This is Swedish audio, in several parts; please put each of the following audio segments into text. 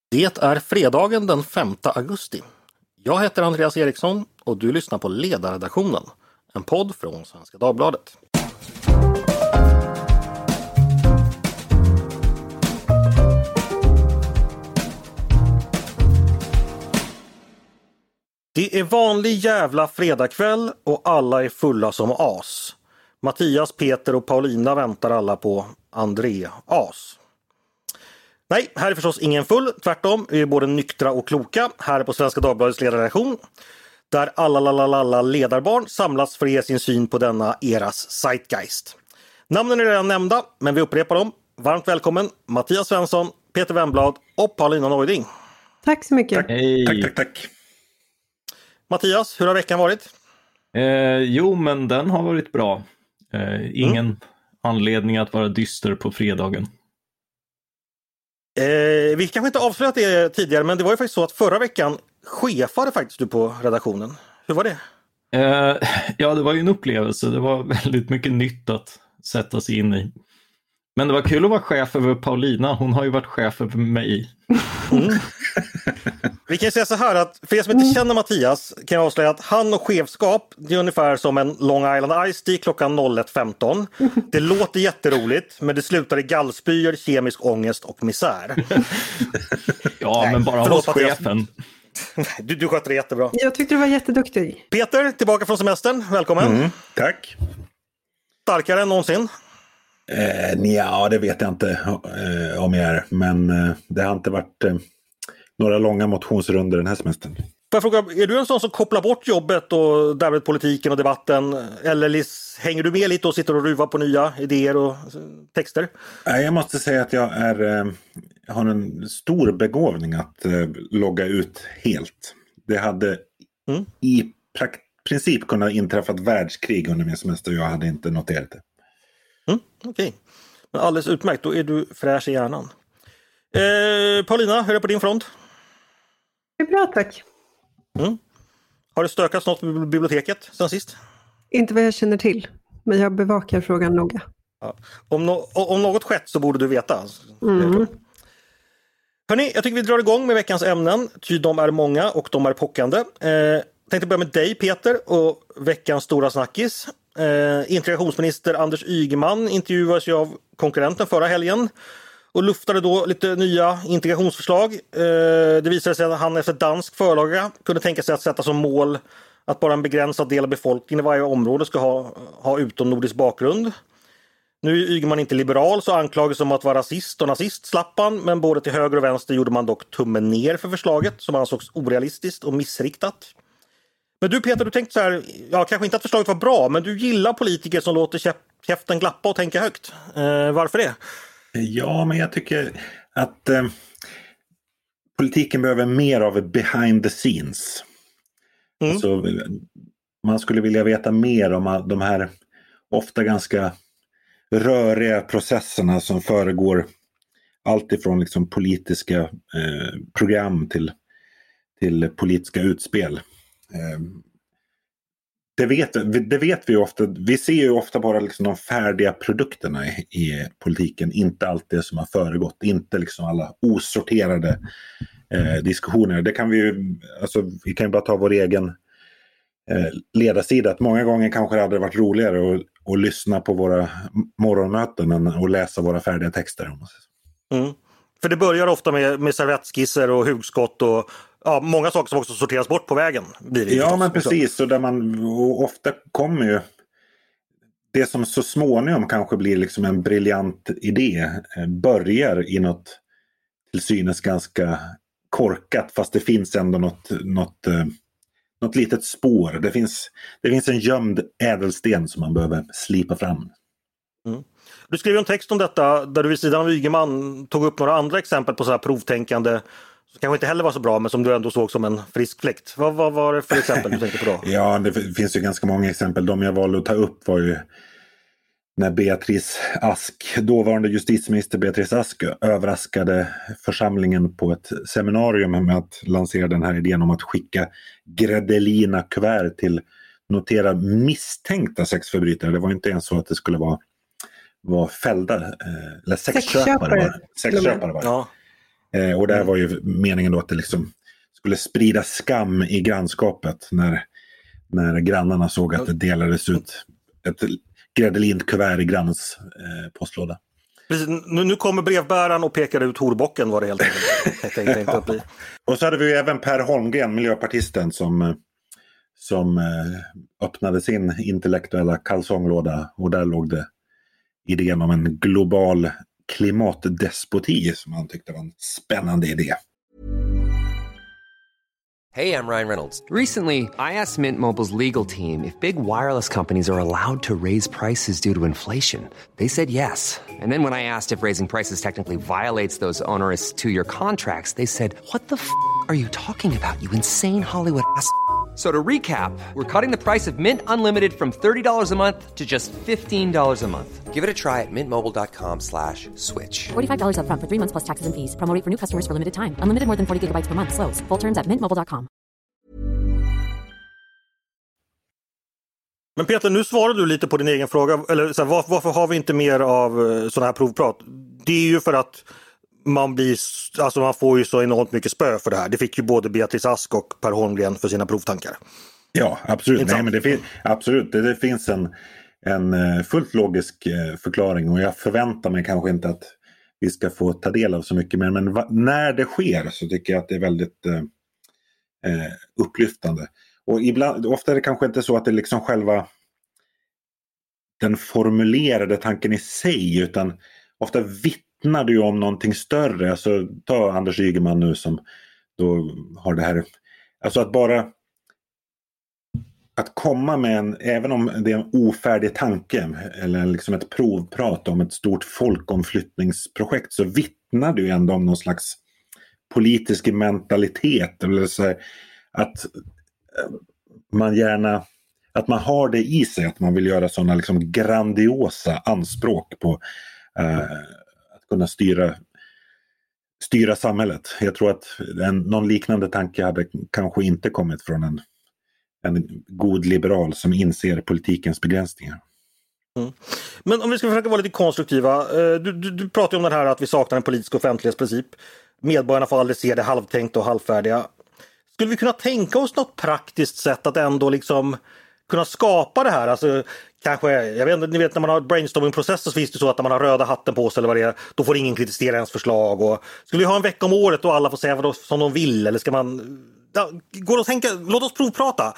Det är fredagen den 5 augusti. Jag heter Andreas Eriksson och du lyssnar på Ledarredaktionen, en podd från Svenska Dagbladet. Det är vanlig jävla fredagkväll och alla är fulla som as. Mattias, Peter och Paulina väntar alla på André As. Nej, här är förstås ingen full, tvärtom. Vi är både nyktra och kloka här på Svenska Dagbladets ledarredaktion. Där alla ledarbarn samlas för att ge sin syn på denna eras zeitgeist. Namnen är redan nämnda, men vi upprepar dem. Varmt välkommen Mattias Svensson, Peter Wemblad och Paulina Neuding. Tack så mycket. Tack. Mattias, hur har veckan varit? Jo, men den har varit bra. Ingen anledning att vara dyster på fredagen. Vi kanske inte avslöjat det tidigare, men det var ju faktiskt så att förra veckan chefade faktiskt du på redaktionen. Hur var det? Ja, det var ju en upplevelse. Det var väldigt mycket nytt att sätta sig in i. Men det var kul att vara chef över Paulina. Hon har ju varit chef över mig. Vi kan säga så här att för er som inte känner Mattias kan jag avslöja att han och chefskap det är ungefär som en Long Island Iced Tea klockan 01.15. Det låter jätteroligt men det slutar i gallspyor, kemisk ångest och misär. Ja, nej, men bara hos chefen. Du sköter det jättebra. Jag tyckte du var jätteduktig. Peter, tillbaka från semestern. Välkommen. Tack. Starkare än någonsin? Ja, det vet jag inte om jag är. Men det har inte varit några långa motionsrunder den här semestern. Får jag fråga, är du en sån som kopplar bort jobbet och därmed politiken och debatten? Eller hänger du med lite och sitter och ruvar på nya idéer och texter? Jag måste säga att jag har en stor begåvning att logga ut helt. Det hade i princip kunnat inträffa ett världskrig under min semester. Jag hade inte noterat det. Okej. Men alldeles utmärkt, då är du fräsch i hjärnan. Paulina, hur är det på din front? Det är bra, tack. Har det stökats något på biblioteket sen sist? Inte vad jag känner till, men jag bevakar frågan noga. Ja. Om något skett så borde du veta. Hörrni, jag tycker vi drar igång med veckans ämnen. Ty de är många och de är pockande. Tänkte börja med dig Peter och veckans stora snackis. Integrationsminister Anders Ygeman intervjuades ju av konkurrenten förra helgen och luftade då lite nya integrationsförslag. Det visade sig att han efter dansk förlaga kunde tänka sig att sätta som mål att bara en begränsad del av befolkningen i varje område ska ha utomnordisk bakgrund. Nu är Ygeman inte liberal så anklagas om att vara rasist och nazist slapp han, men både till höger och vänster gjorde man dock tummen ner för förslaget som ansågs orealistiskt och missriktat. Men du Peter, du tänkte så här, kanske inte att förslaget var bra, men du gillar politiker som låter käften glappa och tänka högt. Varför det? Ja, men jag tycker att politiken behöver mer av behind the scenes. Alltså, man skulle vilja veta mer om de här ofta ganska röriga processerna som föregår allt ifrån liksom politiska program till politiska utspel. Det vet vi ofta. Vi ser ju ofta bara liksom de färdiga produkterna i politiken, inte allt det som har föregått, inte liksom alla osorterade diskussioner. Det kan vi kan ju bara ta vår egen ledarsida, att många gånger kanske det hade varit roligare att lyssna på våra morgonmöten än att läsa våra färdiga texter. För det börjar ofta med servettskisser och hugskott och många saker som också sorteras bort på vägen. Blir det ja, men precis. Och där man ofta kommer ju det som så småningom kanske blir liksom en briljant idé börjar i något till synes ganska korkat, fast det finns ändå något litet spår. Det finns en gömd ädelsten som man behöver slipa fram. Du skrev en text om detta där du vid sidan av Ygeman tog upp några andra exempel på så här provtänkande som kanske inte heller var så bra, men som du ändå såg som en frisk fläkt. Vad var det för exempel du tänkte på då? Ja, det finns ju ganska många exempel. De jag valde att ta upp var ju när dåvarande justitieminister Beatrice Ask överraskade församlingen på ett seminarium med att lansera den här idén om att skicka Gredelina-kuvert till notera misstänkta sexförbrytare. Det var inte ens så att det skulle vara fällda eller sexköpare. Ja. Och där var ju meningen då att det liksom skulle sprida skam i grannskapet när grannarna såg att det delades ut ett gräddelint kuvert i grannens postlåda. Precis, nu kommer brevbäraren och pekar ut horbocken var det helt enkelt. Och så hade vi ju även Per Holmgren, miljöpartisten, som öppnade sin intellektuella kalsonglåda, och där låg det idén om en global klimatdespoti som han tyckte var en spännande idé. Hey, I'm Ryan Reynolds. Recently, I asked Mint Mobile's legal team if big wireless companies are allowed to raise prices due to inflation. They said yes. And then when I asked if raising prices technically violates those onerous 2-year contracts, they said, "What the f*** are you talking about, you insane Hollywood ass?" So to recap, we're cutting the price of Mint Unlimited from $30 a month to just $15 a month. Give it a try at mintmobile.com/switch. $45 up front for 3 months plus taxes and fees. Promo rate for new customers for limited time. Unlimited more than 40 gigabytes per month. Slows full terms at mintmobile.com. Men Peter, nu svarar du lite på din egen fråga. Eller så här, varför har vi inte mer av sådana här provprat? Det är ju för att man får ju så enormt mycket spö för det här. Det fick ju både Beatrice Ask och Per Holmgren för sina provtankar. Ja, absolut. Nej, men det finns en fullt logisk förklaring, och jag förväntar mig kanske inte att vi ska få ta del av så mycket mer. Men när det sker så tycker jag att det är väldigt upplyftande. Och ofta är det kanske inte så att det är liksom själva den formulerade tanken i sig, utan ofta vittnar det ju om någonting större. Alltså ta Anders Ygeman nu som då har det här, alltså att komma med även om det är en ofärdig tanke eller liksom ett provprat om ett stort folkomflyttningsprojekt, så vittnar det ju ändå om någon slags politisk mentalitet, eller så här, att man har det i sig, att man vill göra sådana liksom grandiosa anspråk på att kunna styra samhället. Jag tror att någon liknande tanke hade kanske inte kommit från en god liberal som inser politikens begränsningar. Mm. Men om vi ska försöka vara lite konstruktiva. Du pratar om det här att vi saknar en politisk offentlighetsprincip. Medborgarna får aldrig se det halvtänkta och halvfärdiga. Skulle vi kunna tänka oss något praktiskt sätt att ändå liksom kunna skapa det här? Alltså, kanske, jag vet inte, ni vet när man har brainstorming-processer så finns det så att när man har röda hatten på sig eller vad det är, då får ingen kritisera ens förslag. Och skulle vi ha en vecka om året och alla får säga vad som de vill, eller ska man... Går det att tänka, låt oss provprata.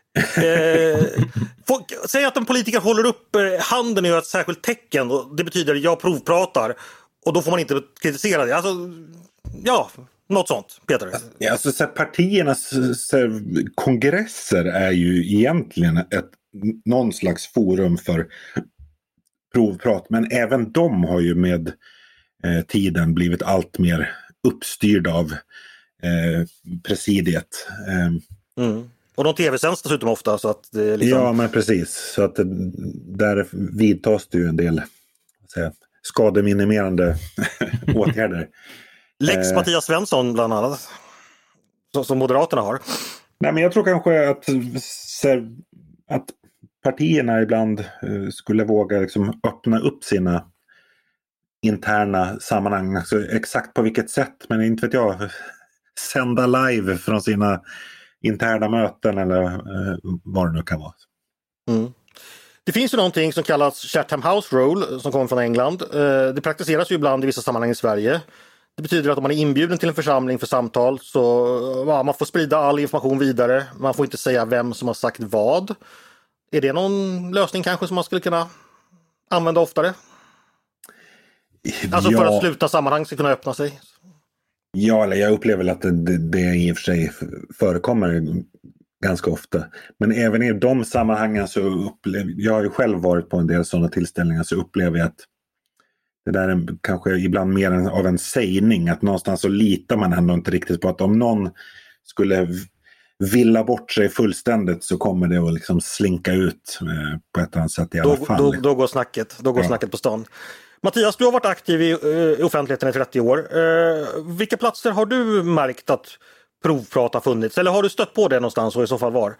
Säg att en politiker håller upp handen och gör ett särskilt tecken, och det betyder jag provpratar, och då får man inte kritisera det. Alltså, ja, något sånt, Peter. Alltså, så partiernas kongresser är ju egentligen någon slags forum för provprat, men även de har ju med tiden blivit allt mer uppstyrd av presidiet. Och de tv-sänds dessutom ofta, så att det är liksom... Ja, men precis. Så att där vidtas det ju en del skademinimerande åtgärder. Lex Mattias Svensson bland annat, som Moderaterna har. Nej, men jag tror kanske att partierna ibland skulle våga liksom öppna upp sina interna sammanhang. Alltså, exakt på vilket sätt, men inte vet jag, sända live från sina interna möten eller vad det nu kan vara. Det finns ju någonting som kallas Chatham House Rule som kommer från England. Det praktiseras ju ibland i vissa sammanhang i Sverige. Det betyder att om man är inbjuden till en församling för samtal så man får sprida all information vidare. Man får inte säga vem som har sagt vad. Är det någon lösning kanske som man skulle kunna använda oftare? Alltså för att sluta sammanhang ska kunna öppna sig. Ja, eller jag upplever att det i och för sig förekommer ganska ofta. Men även i de sammanhangen så jag har ju själv varit på en del sådana tillställningar, så upplever jag att det där är kanske ibland mer av en sägning, att någonstans så litar man ändå inte riktigt på att om någon skulle villa bort sig fullständigt så kommer det att liksom slinka ut på ett annat sätt i alla fall. Då går snacket på stan. Mattias, du har varit aktiv i offentligheten i 30 år. Vilka platser har du märkt att provprat har funnits? Eller har du stött på det någonstans, och i så fall var?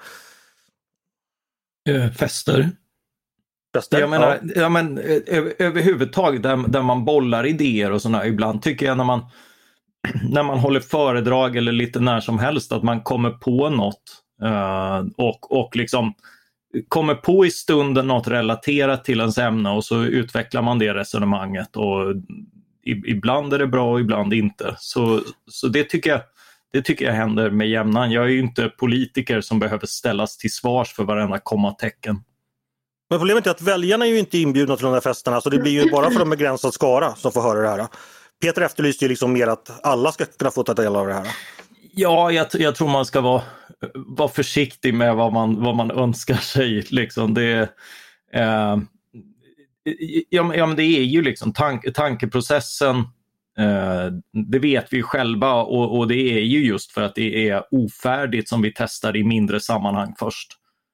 Fester. Jag menar, men överhuvudtaget där man bollar idéer och sådana. Ibland tycker jag när man när man håller föredrag eller lite när som helst att man kommer på något och liksom kommer på i stunden något relaterat till ens ämne och så utvecklar man det resonemanget och ibland är det bra och ibland inte. Så det tycker jag händer med jämnan. Jag är ju inte politiker som behöver ställas till svars för varenda kommatecken. Men problemet är att väljarna är ju inte inbjudna till de här festerna, så det blir ju bara för en begränsad skara som får höra det här. Peter efterlyste ju liksom mer att alla ska kunna få ta del av det här. Ja, jag tror man ska vara försiktig med vad man önskar sig. Liksom. Men det är ju liksom tankeprocessen, det vet vi det och det är ju just för att det är ofärdigt som vi testar i mindre sammanhang först.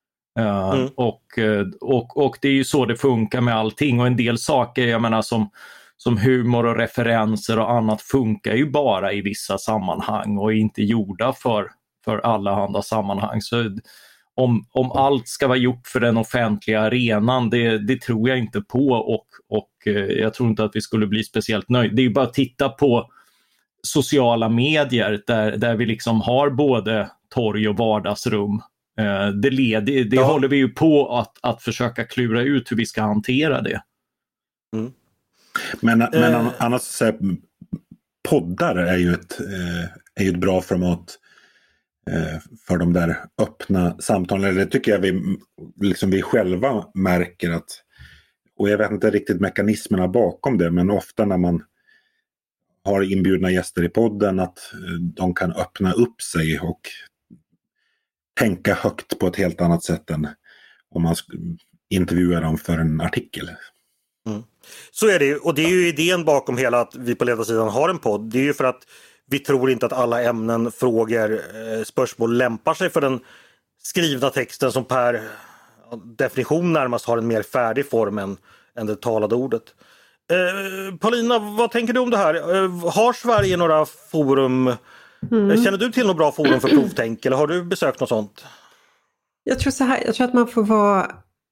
Och det är ju så det funkar med allting, och en del saker, jag menar som humor och referenser och annat funkar ju bara i vissa sammanhang och är inte gjorda för alla andra sammanhang. Så om allt ska vara gjort för den offentliga arenan, det tror jag inte på, och jag tror inte att vi skulle bli speciellt nöjda. Det är ju bara att titta på sociala medier där vi liksom har både torg och vardagsrum. Det håller vi ju på att försöka klura ut hur vi ska hantera det. Mm. Men annars så här, poddar är ju ett bra format för de där öppna samtalen. Det tycker jag vi själva märker att, och jag vet inte riktigt mekanismerna bakom det, men ofta när man har inbjudna gäster i podden att de kan öppna upp sig och tänka högt på ett helt annat sätt än om man intervjuar dem för en artikel. Mm. Så är det, och det är ju idén bakom hela att vi på ledarsidan har en podd. Det är ju för att vi tror inte att alla ämnen, frågor, spörsmål lämpar sig för den skrivna texten som per definition närmast har en mer färdig form än det talade ordet. Paulina, vad tänker du om det här? Har Sverige några forum? Känner du till några bra forum för provtänk, eller har du besökt något sånt? Jag tror att man får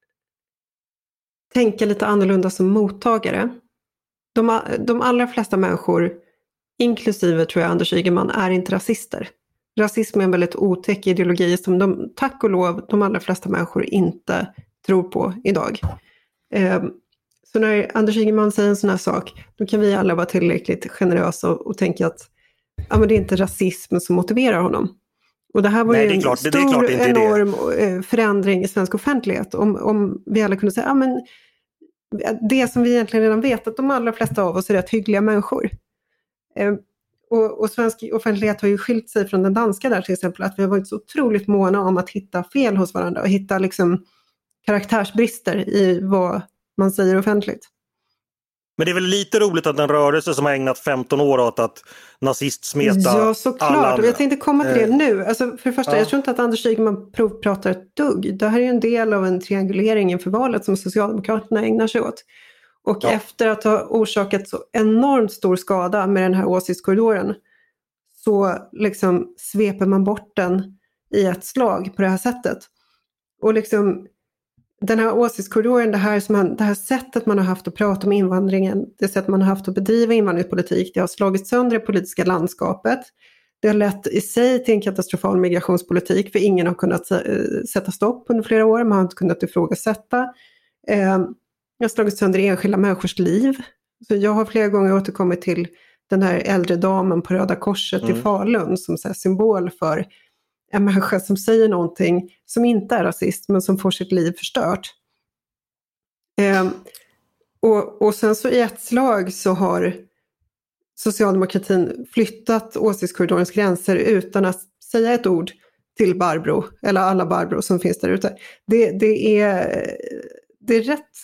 tänka lite annorlunda som mottagare. De allra flesta människor, inklusive tror jag Anders Ygeman, är inte rasister. Rasism är en väldigt otäck ideologi som tack och lov, de allra flesta människor inte tror på idag. Så när Anders Ygeman säger en sån här sak, då kan vi alla vara tillräckligt generösa och tänka att men det är inte rasism som motiverar honom. Och det här var ju en stor, enorm förändring i svensk offentlighet. Om vi alla kunde säga, men det som vi egentligen redan vet, att de allra flesta av oss är rätt hyggliga människor. Och svensk offentlighet har ju skilt sig från den danska där till exempel, att vi har varit så otroligt måna om att hitta fel hos varandra och hitta liksom karaktärsbrister i vad man säger offentligt. Men det är väl lite roligt att en rörelse som har ägnat 15 år åt att nazistsmeta. Ja, såklart. Och jag tänkte komma till det nu. Alltså, för det första, jag tror inte att Anders Ygeman provpratar ett dugg. Det här är ju en del av en triangulering inför valet som Socialdemokraterna ägnar sig åt. Och efter att ha orsakat så enormt stor skada med den här åsiktskorridoren, så liksom sveper man bort den i ett slag på det här sättet. Och liksom den här åsiktskorridoren, det här sättet man har haft att prata om invandringen, det sätt man har haft att bedriva invandringspolitik, det har slagit sönder det politiska landskapet. Det har lett i sig till en katastrofal migrationspolitik, för ingen har kunnat sätta stopp under flera år, man har inte kunnat ifrågasätta. Det har slagit sönder enskilda människors liv. Så jag har flera gånger återkommit till den här äldre damen på Röda Korset i Falun som så här symbol för en människa som säger någonting som inte är rasist men som får sitt liv förstört. Och sen så i ett slag så har socialdemokratin flyttat åsiktskorridorens gränser utan att säga ett ord till Barbro eller alla Barbro som finns där ute. Det är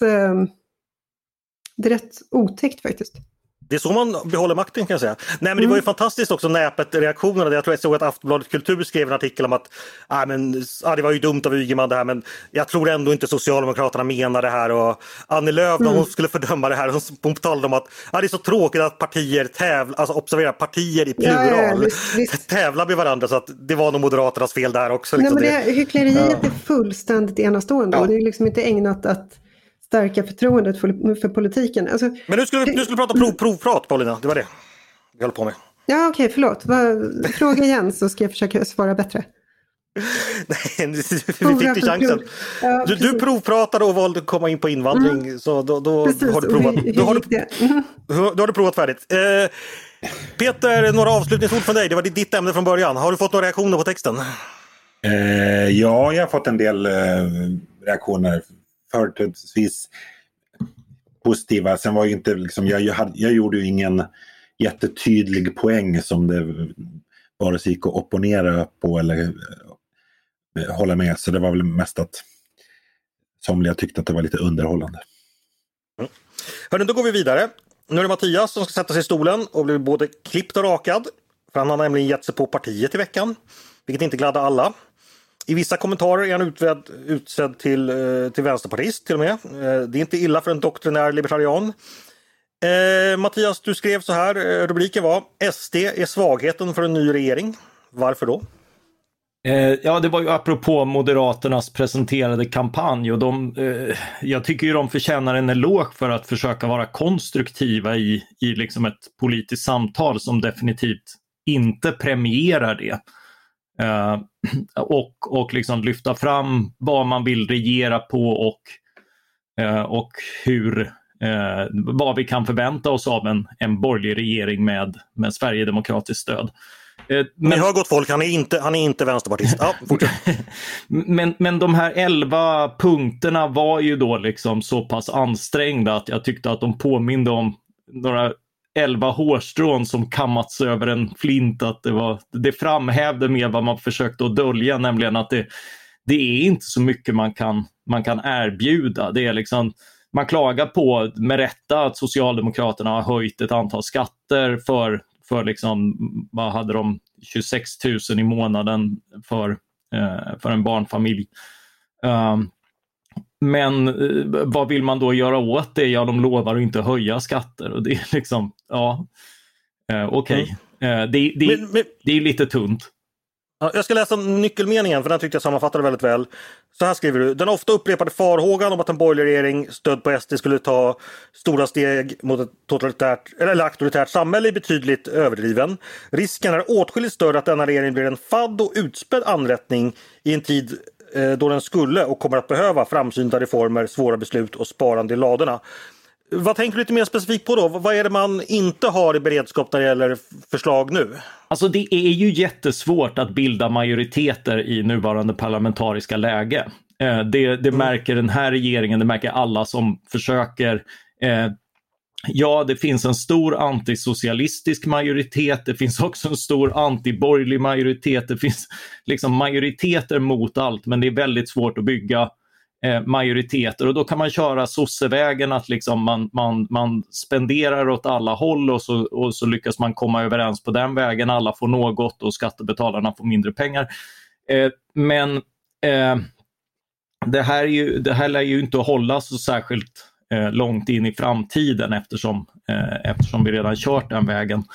rätt otäckt faktiskt. Det är så man behåller makten, kan jag säga. Nej, men det var ju fantastiskt också näpet reaktionerna. Jag tror jag såg att Aftonbladet Kultur skrev en artikel om att det var ju dumt av Ygeman det här, men jag tror ändå inte Socialdemokraterna menar det här. Och Annie Lööf, när hon skulle fördöma det här, hon talade om att det är så tråkigt att partier tävlar, alltså observera, partier i plural tävlar med varandra, så att det var nog Moderaternas fel där också. Liksom. Nej, men hyckleriet är fullständigt enastående och det är liksom inte ägnat att stärka förtroendet för politiken. Alltså, men nu skulle du prata provprat, Paulina. Det var det vi höll på med. Ja, okej, förlåt. Fråga igen så ska jag försöka svara bättre. Nej, vi fick du chansen. Ja, du provpratade och valde att komma in på invandring. Så då har du provat. Då har du provat färdigt. Peter, några avslutningsord från dig. Det var ditt ämne från början. Har du fått några reaktioner på texten? Ja, jag har fått en del reaktioner. Företrädesvis positiva. Sen var ju inte liksom, jag gjorde ju ingen jättetydlig poäng som det bara så gick att opponera på eller hålla med. Så det var väl mest att somliga tyckte att det var lite underhållande. Hörrni, då går vi vidare. Nu är det Mattias som ska sätta sig i stolen och bli både klippt och rakad. För han har nämligen gett sig på partiet i veckan. Vilket inte gladde alla. I vissa kommentarer är han utsedd till vänsterpartist till och med. Det är inte illa för en doktrinär libertarian. Mattias, du skrev så här. Rubriken var SD är svagheten för en ny regering. Varför då? Ja, det var ju apropå Moderaternas presenterade kampanj och jag tycker ju de förtjänar en eloge för att försöka vara konstruktiva i liksom ett politiskt samtal som definitivt inte premierar det. Och liksom lyfta fram vad man vill regera på och vad vi kan förvänta oss av en borgerlig regering med Sverigedemokratiskt stöd. Men hör gott folk, han är inte vänsterpartist. Ja, men de här 11 punkterna var ju då liksom så pass ansträngda att jag tyckte att de påminde om några 11 hårstrån som kammats över en flint. Att det framhävde med vad man försökte att dölja, nämligen att det är inte så mycket man kan erbjuda. Det är liksom, man klagar på med rätta att Socialdemokraterna har höjt ett antal skatter för liksom, vad hade de, 26 000 i månaden för en barnfamilj. Men vad vill man då göra åt det? Ja, de lovar att inte höja skatter. Och det är liksom, ja, okej. Det är lite tunt. Ja, jag ska läsa nyckelmeningen för den tyckte jag sammanfattade väldigt väl. Så här skriver du. Den ofta upprepade farhågan om att en borgerlig regering stödd på SD skulle ta stora steg mot ett totalitärt eller auktoritärt samhälle är betydligt överdriven. Risken är åtskilligt större att denna regering blir en fadd och utspädd anrättning i en tid då den skulle och kommer att behöva framsynta reformer, svåra beslut och sparande i ladorna. Vad tänker du lite mer specifikt på då? Vad är det man inte har i beredskap när det gäller förslag nu? Alltså det är ju jättesvårt att bilda majoriteter i nuvarande parlamentariska läge. Det märker den här regeringen, det märker alla som försöker. Ja, det finns en stor antisocialistisk majoritet, det finns också en stor antiborgerlig majoritet, det finns liksom majoriteter mot allt, men det är väldigt svårt att bygga majoriteter och då kan man köra sossevägen att liksom man spenderar åt alla håll och så lyckas man komma överens på den vägen, alla får något och skattebetalarna får mindre pengar. Men det här lär ju inte hålla så särskilt långt in i framtiden eftersom vi redan kört den vägen.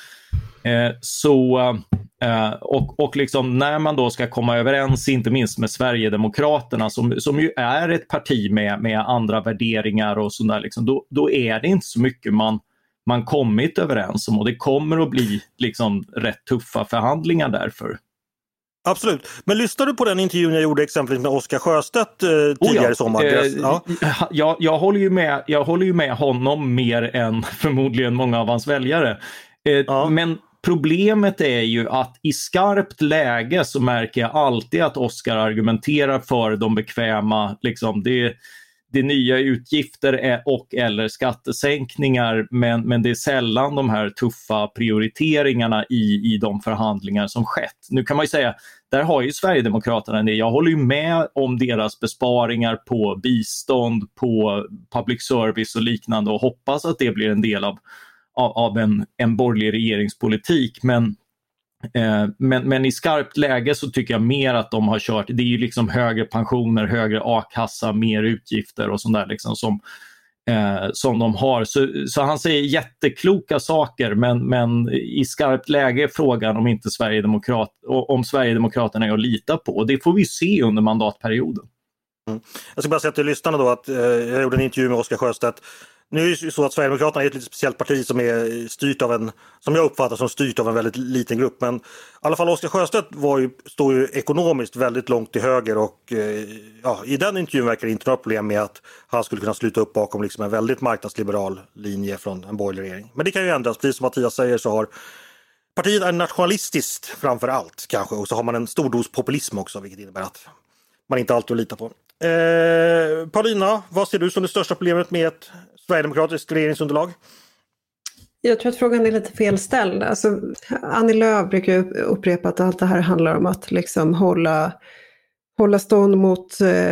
Och liksom när man då ska komma överens, inte minst med Sverigedemokraterna som ju är ett parti med andra värderingar och sådär, liksom, då är det inte så mycket man kommit överens om och det kommer att bli liksom rätt tuffa förhandlingar därför. Absolut. Men lyssnade du på den intervjun jag gjorde exempelvis med Oskar Sjöstedt tidigare i sommar? Ja. Jag håller ju med honom mer än förmodligen många av hans väljare. Men problemet är ju att i skarpt läge så märker jag alltid att Oskar argumenterar för de bekväma, liksom det nya utgifter och eller skattesänkningar, men det är sällan de här tuffa prioriteringarna i de förhandlingar som skett. Nu kan man ju säga, där har ju Sverigedemokraterna det. Jag håller ju med om deras besparingar på bistånd, på public service och liknande och hoppas att det blir en del av en borgerlig regeringspolitik. Men i skarpt läge så tycker jag mer att de har kört, det är ju liksom högre pensioner, högre a-kassa, mer utgifter och sånt där liksom som de har. Så han säger jättekloka saker, men i skarpt läge är frågan om Sverigedemokraterna är att lita på. Och det får vi se under mandatperioden. Jag ska bara säga till lyssnarna då att jag gjorde en intervju med Oskar Sjöstedt Nu är det ju så att Sverigedemokraterna är ett lite speciellt parti som är styrt av en, som jag uppfattar som styrt av en väldigt liten grupp. Men i alla fall Oscar Sjöstedt står ju ekonomiskt väldigt långt till höger och i den intervjun verkar det inte några problem med att han skulle kunna sluta upp bakom liksom en väldigt marknadsliberal linje från en borgerlig regering. Men det kan ju ändras, precis som Mattias säger så har partiet är nationalistiskt framför allt kanske, och så har man en stor dos populism också, vilket innebär att man inte alltid litar på. Paulina, vad ser du som det största problemet med ett sverigedemokratiskt regeringsunderlag? Jag tror att frågan är lite felställd. Alltså, Annie Lööf brukar upprepa att allt det här handlar om att liksom hålla stånd mot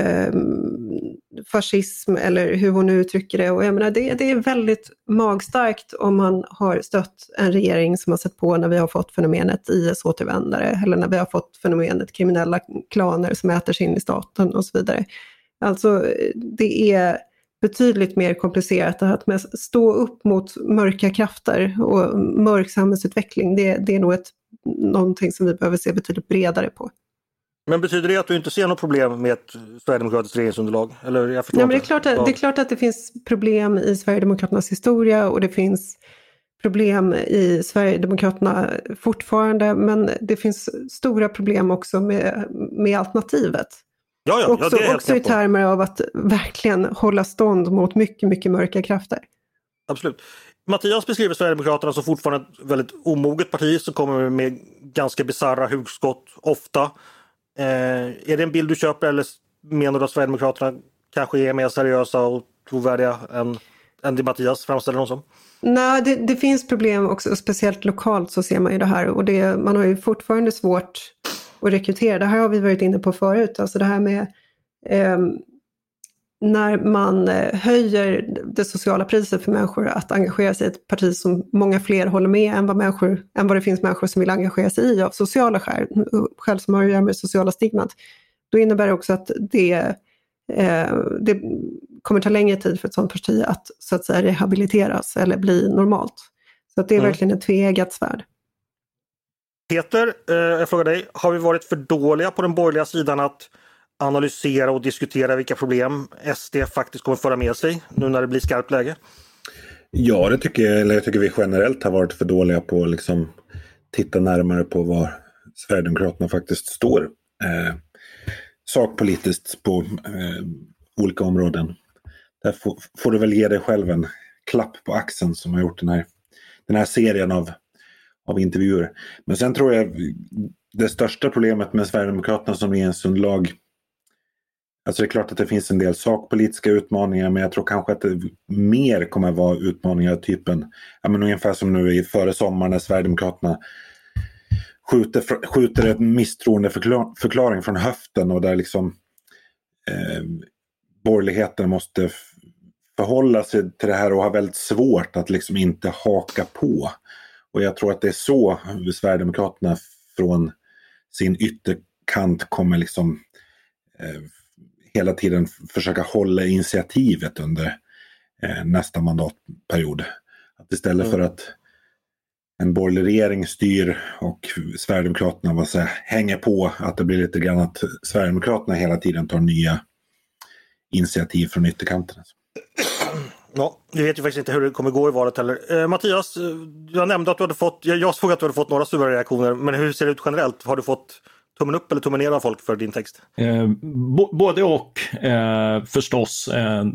fascism, eller hur hon nu uttrycker det. Och jag menar, det är väldigt magstarkt om man har stött en regering som har sett på när vi har fått fenomenet IS-återvändare, eller när vi har fått fenomenet kriminella klaner som äter sig in i staten och så vidare. Alltså, det är betydligt mer komplicerat att med stå upp mot mörka krafter och mörk samhällsutveckling. Det är nog någonting som vi behöver se betydligt bredare på. Men betyder det att du inte ser något problem med ett sverigedemokratiskt regeringsunderlag? Eller jag förstår men det är klart att det finns problem i Sverigedemokraternas historia, och det finns problem i Sverigedemokraterna fortfarande, men det finns stora problem också med alternativet. Också i termer av att verkligen hålla stånd mot mycket, mycket mörka krafter. Absolut. Mattias beskriver Sverigedemokraterna som fortfarande ett väldigt omoget parti som kommer med ganska bizarra hugskott ofta. Är det en bild du köper, eller menar du att Sverigedemokraterna kanske är mer seriösa och trovärdiga än det Mattias framställer dem som? Nej, det finns problem också, speciellt lokalt så ser man ju det här, och man har ju fortfarande svårt att rekrytera. Det här har vi varit inne på förut, alltså det här med när man höjer det sociala priset för människor att engagera sig i ett parti som många fler håller med än vad det finns människor som vill engagera sig i av sociala skäl som har att göra med sociala stigmat. Då innebär det också att det kommer ta längre tid för ett sådant parti att så att säga rehabiliteras eller bli normalt. Så att det är verkligen ett tveeggat svärd. Peter, jag frågar dig, har vi varit för dåliga på den borgerliga sidan att analysera och diskutera vilka problem SD faktiskt kommer föra med sig nu när det blir skarpt läge? Ja, jag tycker vi generellt har varit för dåliga på att liksom titta närmare på var Sverigedemokraterna faktiskt står sakpolitiskt på olika områden. Där får du väl ge dig själv en klapp på axeln som har gjort den här serien av intervjuer. Men sen tror jag det största problemet med Sverigedemokraterna som regeringsunderlag, alltså det är klart att det finns en del sakpolitiska utmaningar, men jag tror kanske att det mer kommer att vara utmaningar av typen, ungefär som nu före sommaren när Sverigedemokraterna skjuter en misstroendeförklaring från höften, och där liksom borgerligheten måste förhålla sig till det här och ha väldigt svårt att liksom inte haka på. Och jag tror att det är så Sverigedemokraterna från sin ytterkant kommer liksom hela tiden försöka hålla initiativet under nästa mandatperiod. Att istället för att en borgerlig regering styr och Sverigedemokraterna hänger på, att det blir lite grann att Sverigedemokraterna hela tiden tar nya initiativ från ytterkanten. Ja, vi vet ju faktiskt inte hur det kommer gå i valet heller. Mattias, jag nämnde att jag såg att du hade fått några sura reaktioner, men hur ser det ut generellt? Har du fått tummen upp eller tummen ner av folk för din text? Både och förstås.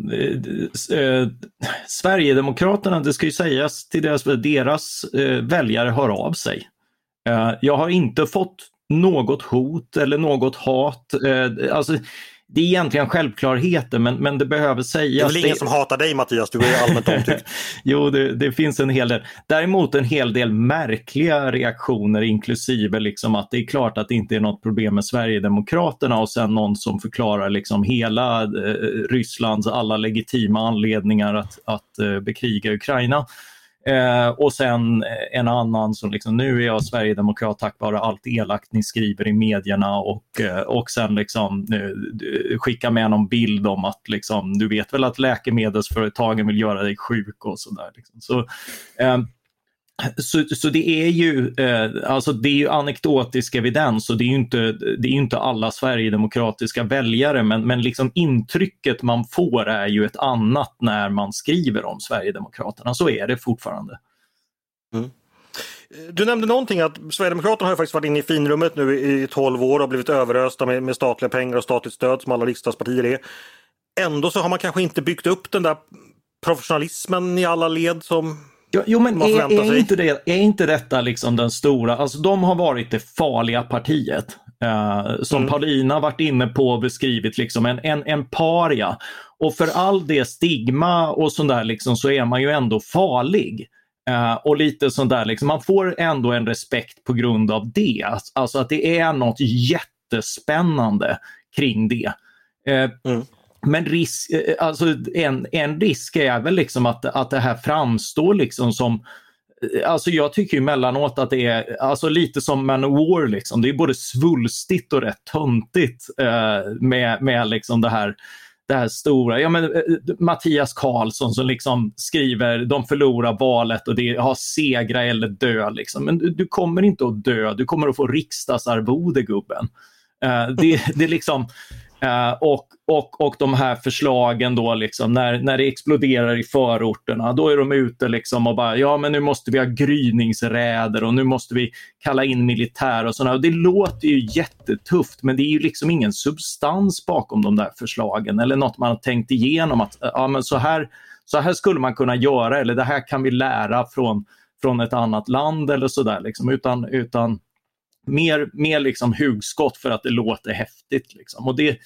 Sverigedemokraterna, det ska ju sägas till deras väljare hör av sig. Jag har inte fått något hot eller något hat. Alltså, det är egentligen självklarheter, men det behöver sägas. Det är väl ingen som hatar dig, Mattias? Du är allmänt omtyckt. Jo, det finns en hel del. Däremot en hel del märkliga reaktioner, inklusive liksom att det är klart att det inte är något problem med Sverigedemokraterna, och sen någon som förklarar liksom hela Rysslands alla legitima anledningar att bekriga Ukraina. Och sen en annan som liksom, nu är jag Sverigedemokrat tack vare allt elakt ni skriver i medierna, och sen liksom skicka med någon bild om att liksom, du vet väl att läkemedelsföretagen vill göra dig sjuk och sådär liksom. Så det är ju alltså det är ju anekdotisk evidens och det är ju inte alla sverigedemokratiska väljare, men liksom intrycket man får är ju ett annat när man skriver om Sverigedemokraterna. Så är det fortfarande. Du nämnde någonting att Sverigedemokraterna har faktiskt varit inne i finrummet nu i 12 år och blivit överösta med statliga pengar och statligt stöd som alla riksdagspartier är. Ändå så har man kanske inte byggt upp den där professionalismen i alla led som Jo, men man förväntar sig. Är inte detta liksom den stora, alltså de har varit det farliga partiet som Paulina varit inne på och beskrivit liksom en paria, och för all det stigma och sånt där liksom, så är man ju ändå farlig. Och lite sånt där liksom, man får ändå en respekt på grund av det, alltså att det är något jättespännande kring det. Men alltså en risk är väl liksom att det här framstår liksom som, alltså jag tycker ju emellanåt att det är alltså lite som Manowar liksom, det är både svulstigt och rätt töntigt med liksom det här stora, Mattias Karlsson som liksom skriver de förlorar valet och det har segra eller dö liksom. Men du kommer inte att dö, du kommer att få riksdagsarvode, gubben. Det är liksom och de här förslagen då liksom, när det exploderar i förorterna, då är de ute liksom och bara, men nu måste vi ha gryningsräder och nu måste vi kalla in militär och sådär. Och det låter ju jättetufft, men det är ju liksom ingen substans bakom de där förslagen eller något man har tänkt igenom att men så här skulle man kunna göra, eller det här kan vi lära från ett annat land eller sådär liksom, utan mer liksom hugskott för att det låter häftigt liksom. Och det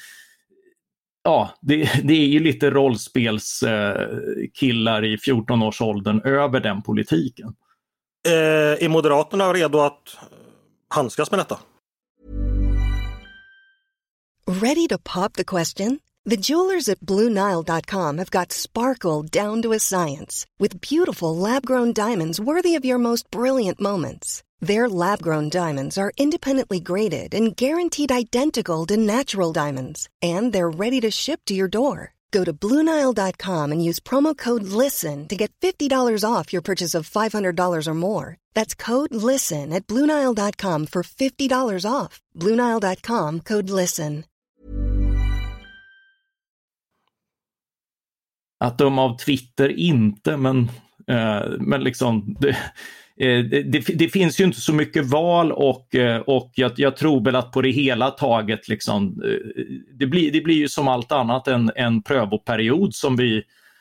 är ju lite rollspelskillar i 14-årsåldern över den politiken. Är Moderaterna redo att handskas med detta? Ready to pop the question? The jewelers at BlueNile.com have got sparkle down to a science with beautiful lab-grown diamonds worthy of your most brilliant moments. Their lab-grown diamonds are independently graded and guaranteed identical to natural diamonds, and they're ready to ship to your door. Go to BlueNile.com and use promo code LISTEN to get $50 off your purchase of $500 or more. That's code LISTEN at BlueNile.com for $50 off. BlueNile.com, code LISTEN. Att de av Twitter inte, men liksom det finns ju inte så mycket val och jag tror väl att på det hela taget liksom, det blir ju som allt annat en prövoperiod som vi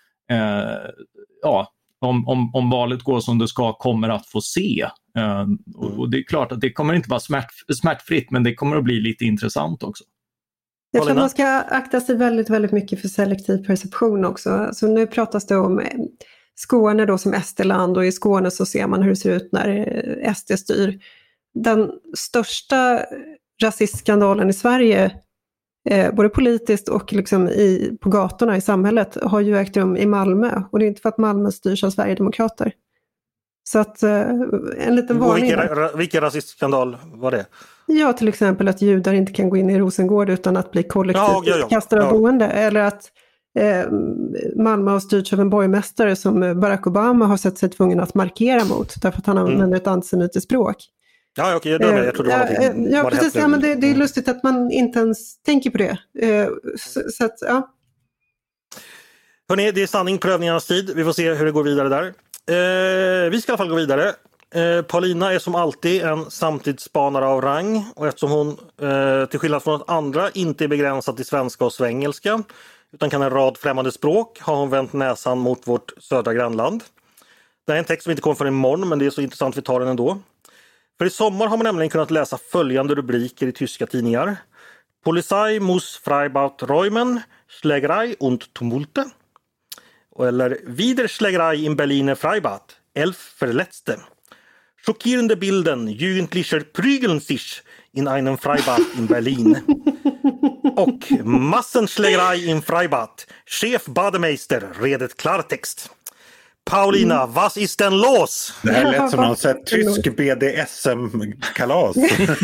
om valet går som det ska kommer att få se. Och det är klart att det kommer inte vara smärtfritt, men det kommer att bli lite intressant också. Jag tror att man ska akta sig väldigt, väldigt mycket för selektiv perception också. Så nu pratas det om Skåne då som SD-land, och i Skåne så ser man hur det ser ut när SD styr. Den största rasistskandalen i Sverige, både politiskt och liksom på gatorna i samhället, har ju ägt rum i Malmö. Och det är inte för att Malmö styrs av Sverigedemokrater. Så att en liten varning. Vilken rasistskandal var det? Ja, till exempel att judar inte kan gå in i Rosengård utan att bli kollektivt kastade av boende. Eller att Malmö har styrts av en borgmästare som Barack Obama har sett sig tvungen att markera mot därför att han använder ett antisemitiskt språk. Ja, okej, jag tror det var någonting. Ja, precis. Ja, men det är lustigt att man inte ens tänker på det. Så att, ja. Hörrni, det är sanning prövningarnas tid. Vi får se hur det går vidare där. Vi ska i alla fall gå vidare. Paulina är som alltid en samtidsspanare av rang, och eftersom hon till skillnad från andra inte är begränsad till svenska och svengelska utan kan en rad främmande språk, har hon vänt näsan mot vårt södra grannland. Det här är en text som inte kommer för imorgon, men det är så intressant vi tar den ändå. För i sommar har man nämligen kunnat läsa följande rubriker i tyska tidningar. Polizei muss Freibad räumen, Schlägerei und Tumulte. Eller Widerschlägerei in Berliner Freibad, 11 Verletzte. Schockierende Bilden, Jugendlicher prügeln sich in einem Freibad in Berlin. Och Massenschlägerei im Freibad, Chef Bademeister redet Klartext. Paulina, was ist denn los? Det här lät som någon sån här tysk BDSM-kalas.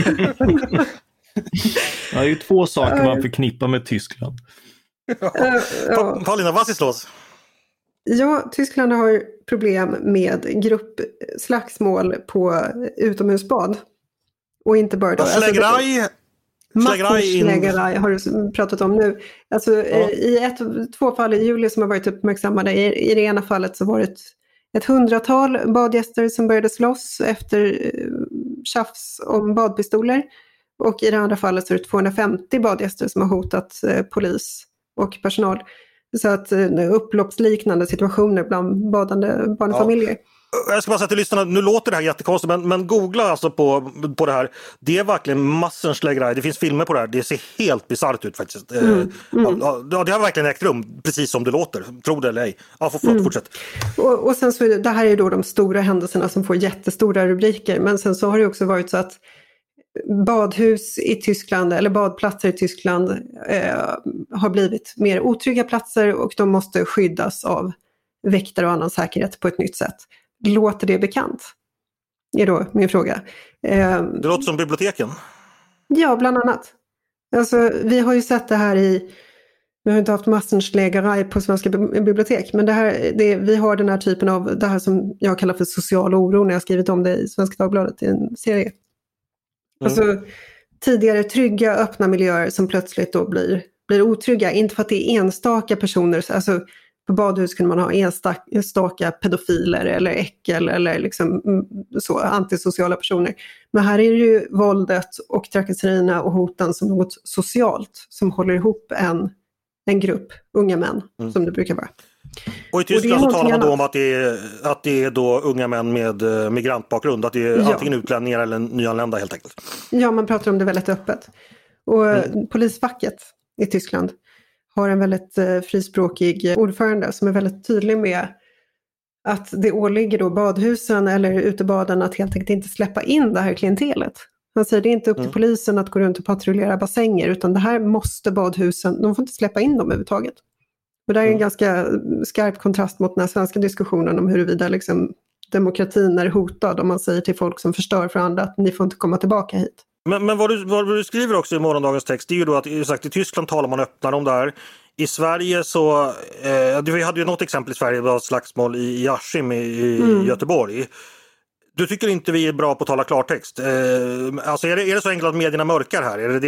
Det är ju två saker man förknippar med Tyskland. Paulina, was ist los? Ja, Tyskland har problem med gruppslagsmål på utomhusbad. Och inte bara då. Massenschlägerei har du pratat om nu. Alltså, i två fall i juli som har varit uppmärksammade. I det ena fallet så var det ett 100-tal badgäster som började slåss efter tjafs om badpistoler. Och i det andra fallet så är det 250 badgäster som har hotat polis och personal. Så att upploppsliknande situationer bland badande barnfamiljer. Ja. Jag ska bara säga till lyssnarna, nu låter det här jättekonstigt, men googla alltså på det här. Det är verkligen Massenschlägerei. Det finns filmer på det här. Det ser helt bisarrt ut faktiskt. Ja, det har verkligen ägt rum, precis som det låter. Tro det eller ej. Ja, fortsätt. Och sen så det här är ju då de stora händelserna som får jättestora rubriker. Men sen så har det också varit så att badhus i Tyskland eller badplatser i Tyskland har blivit mer otrygga platser och de måste skyddas av väktare och annan säkerhet på ett nytt sätt. Låter det bekant? Är då min fråga. Det låter som biblioteken. Ja, bland annat. Alltså, vi har ju sett det här vi har inte haft Massenschlägerei på svenska bibliotek, men vi har den här typen av det här som jag kallar för social oro när jag skrivit om det i Svenska Dagbladet i en serie. Alltså tidigare trygga, öppna miljöer som plötsligt då blir otrygga. Inte för att det är enstaka personer. Alltså på badhus kunde man ha enstaka pedofiler eller äckel eller liksom så antisociala personer. Men här är det ju våldet och trakasserierna och hoten som något socialt som håller ihop en grupp unga män som det brukar vara. Och i Tyskland så talar man då om att det är då unga män med migrantbakgrund, att det är antingen utlänningar eller nyanlända helt enkelt. Ja, man pratar om det väldigt öppet. Och polisfacket i Tyskland har en väldigt frispråkig ordförande som är väldigt tydlig med att det åligger då badhusen eller utebaden att helt enkelt inte släppa in det här klientelet. Han säger det är inte upp till polisen att gå runt och patrullera bassänger, utan det här måste badhusen, de får inte släppa in dem överhuvudtaget. Och det är en ganska skarp kontrast mot den här svenska diskussionen om huruvida liksom demokratin är hotad om man säger till folk som förstör för andra att ni får inte komma tillbaka hit. Men vad du skriver också i morgondagens text, det är ju då att i Tyskland talar man öppnare om det här. I Sverige så, vi hade ju något exempel i Sverige, det var slagsmål i Askim i Göteborg. Du tycker inte vi är bra på att tala klartext? Alltså är det så enkelt att medierna mörkar här? Är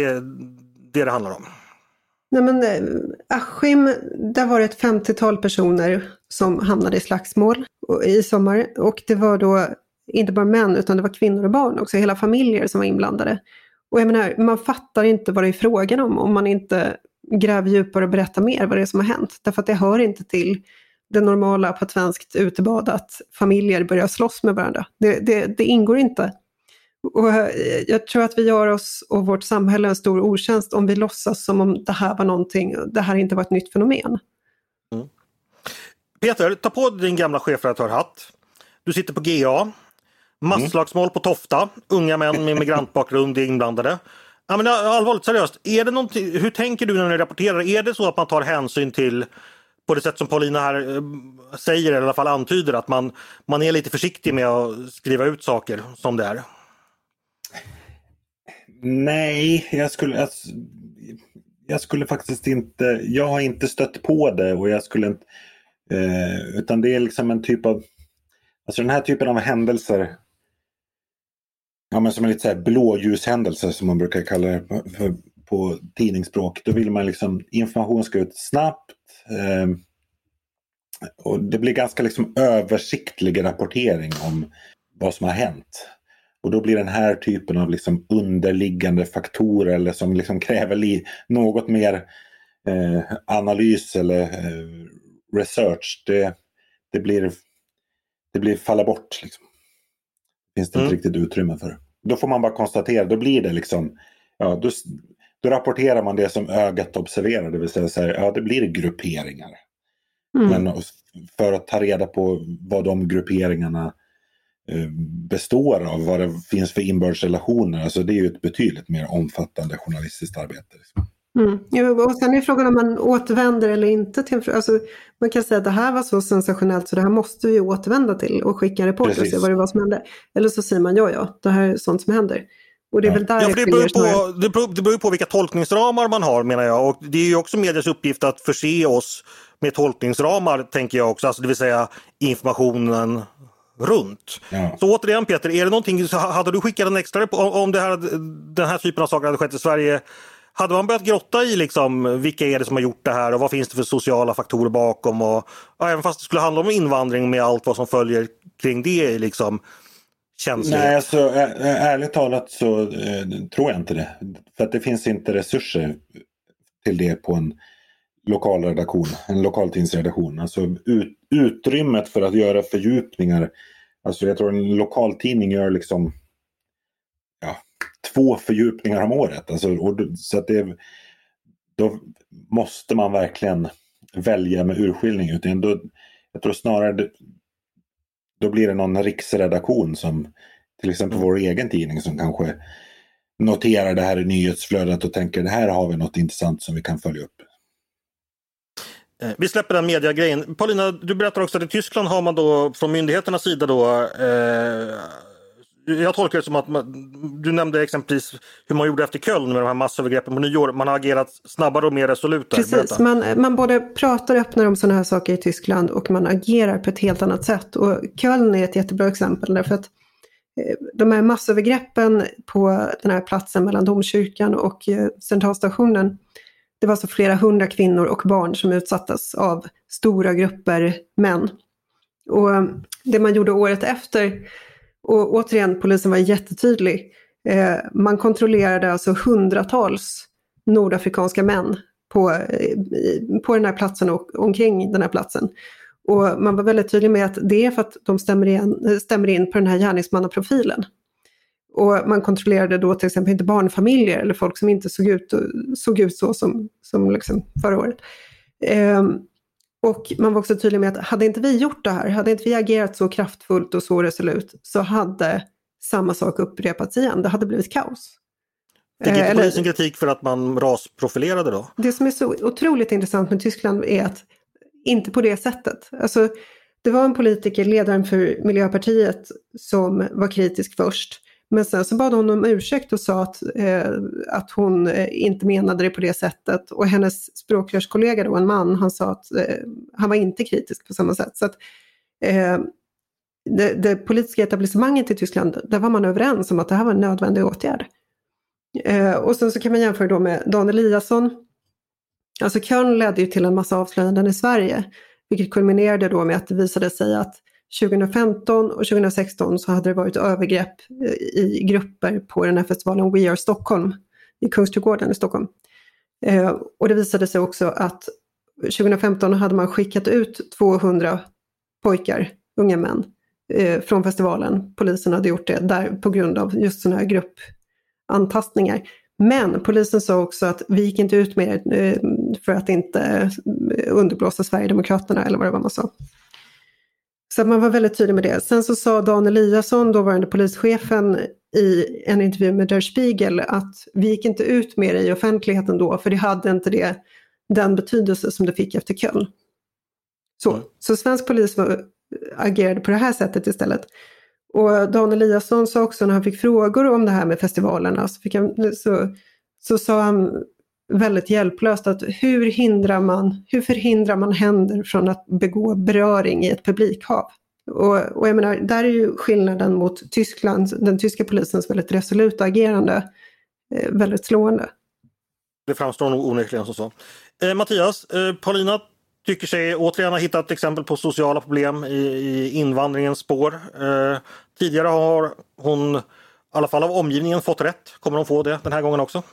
det handlar om? Nej, men Askim, där var det ett 50-tal personer som hamnade i slagsmål i sommar. Och det var då inte bara män utan det var kvinnor och barn också, hela familjer som var inblandade. Och jag menar, man fattar inte vad det är frågan om man inte gräver djupare och berättar mer vad det är som har hänt. Därför att det hör inte till det normala på ett svenskt utebad att familjer börjar slåss med varandra. Det ingår inte. Och jag tror att vi gör oss och vårt samhälle en stor otjänst om vi låtsas som om det här var någonting, det här inte var ett nytt fenomen. Peter, ta på din gamla chefredaktörhatt. Du sitter på GA. Masslagsmål på Tofta. Unga män med migrantbakgrund är inblandade. Ja, men allvarligt, seriöst. Är det hur tänker du när du rapporterar? Är det så att man tar hänsyn till, på det sätt som Paulina här säger, eller i alla fall antyder, att man är lite försiktig med att skriva ut saker som det är? Nej, jag skulle faktiskt inte, jag har inte stött på det och jag skulle inte, utan det är liksom en typ av, alltså den här typen av händelser, ja men som är lite så här blåljushändelser som man brukar kalla det på tidningsspråk, då vill man liksom, information ska ut snabbt och det blir ganska liksom översiktlig rapportering om vad som har hänt. Och då blir den här typen av liksom underliggande faktorer eller som liksom kräver något mer analys eller research. Det blir falla bort. Liksom. Finns det inte riktigt utrymme för. Då får man bara konstatera, då blir det liksom, ja, då rapporterar man det som ögat observerar. Det vill säga så här, ja, det blir grupperingar. Men för att ta reda på vad de grupperingarna består av, vad det finns för inbördsrelationer, alltså det är ju ett betydligt mer omfattande journalistiskt arbete. Ja, och sen är frågan om man återvänder eller inte till alltså, man kan säga att det här var så sensationellt så det här måste vi återvända till och skicka en report och se vad det var som hände. Eller så säger man ja, det här är sånt som händer. Och det är väl där det beror på vilka tolkningsramar man har, menar jag, och det är ju också medias uppgift att förse oss med tolkningsramar, tänker jag också, alltså det vill säga informationen runt. Ja. Så återigen Peter, är det någonting, så hade du skickat en extra om den här typen av saker hade skett i Sverige, hade man börjat grotta i liksom, vilka är det som har gjort det här och vad finns det för sociala faktorer bakom, och även fast det skulle handla om invandring med allt vad som följer kring det liksom känslighet? Nej, alltså ärligt talat så tror jag inte det. För att det finns inte resurser till det på en lokalredaktion, en lokaltidningsredaktion. Alltså utrymmet för att göra fördjupningar. Alltså jag tror en lokaltidning gör liksom 2 fördjupningar om året. Alltså, så att då måste man verkligen välja med urskiljning. Utan jag tror snarare då blir det någon riksredaktion som till exempel vår egen tidning som kanske noterar det här i nyhetsflödet och tänker det här har vi något intressant som vi kan följa upp. Vi släpper den mediagrejen. Paulina, du berättar också att i Tyskland har man då från myndigheternas sida då jag tolkar det som att du nämnde exempelvis hur man gjorde efter Köln med de här massövergreppen på nyår. Man har agerat snabbare och mer resolut. Precis, man både pratar öppnar om sådana här saker i Tyskland och man agerar på ett helt annat sätt. Och Köln är ett jättebra exempel därför att de här massövergreppen på den här platsen mellan domkyrkan och centralstationen, det var så flera 100 kvinnor och barn som utsattes av stora grupper män. Och det man gjorde året efter, och återigen polisen var jättetydlig, man kontrollerade alltså hundratals nordafrikanska män på den här platsen och omkring den här platsen. Och man var väldigt tydlig med att det är för att de stämmer in på den här gärningsmannaprofilen. Och man kontrollerade då till exempel inte barnfamiljer eller folk som inte såg ut så som liksom förra året. Och man var också tydlig med att hade inte vi gjort det här, hade inte vi agerat så kraftfullt och så resolut, så hade samma sak upprepats igen. Det hade blivit kaos. Fick inte polisen kritik för att man rasprofilerade då? Det som är så otroligt intressant med Tyskland är att inte på det sättet. Alltså, det var en politiker, ledaren för Miljöpartiet, som var kritisk först. Men sen så bad hon om ursäkt och sa att hon inte menade det på det sättet. Och hennes språkrörskollega då, en man, han sa att han var inte kritisk på samma sätt. Så att det politiska etablissemanget i Tyskland, där var man överens om att det här var en nödvändig åtgärd. Och sen så kan man jämföra då med Dan Eliasson. Alltså Köln ledde ju till en massa avslöjanden i Sverige. Vilket kulminerade då med att det visade sig att 2015 och 2016 så hade det varit övergrepp i grupper på den här festivalen We Are Stockholm i Kungsträdgården i Stockholm. Och det visade sig också att 2015 hade man skickat ut 200 pojkar, unga män, från festivalen. Polisen hade gjort det där på grund av just sådana här gruppantastningar. Men polisen sa också att vi gick inte ut med det för att inte underblåsa Sverigedemokraterna eller vad det var man sa. Så man var väldigt tydlig med det. Sen så sa Dan Eliasson, dåvarande polischefen, i en intervju med Der Spiegel att vi gick inte ut med det i offentligheten då, för det hade inte den betydelse som det fick efter Köln. Så svensk polis agerade på det här sättet istället. Och Dan Eliasson sa också när han fick frågor om det här med festivalerna så sa han väldigt hjälplöst att hur förhindrar man händer från att begå beröring i ett publikhav? Och jag menar, där är ju skillnaden mot Tyskland, den tyska polisens väldigt resoluta agerande, väldigt slående. Det framstår nog onekligen som så. Mattias, Paulina tycker sig återigen ha hittat exempel på sociala problem i invandringens spår. Tidigare har hon, i alla fall av omgivningen, fått rätt. Kommer hon få det den här gången också?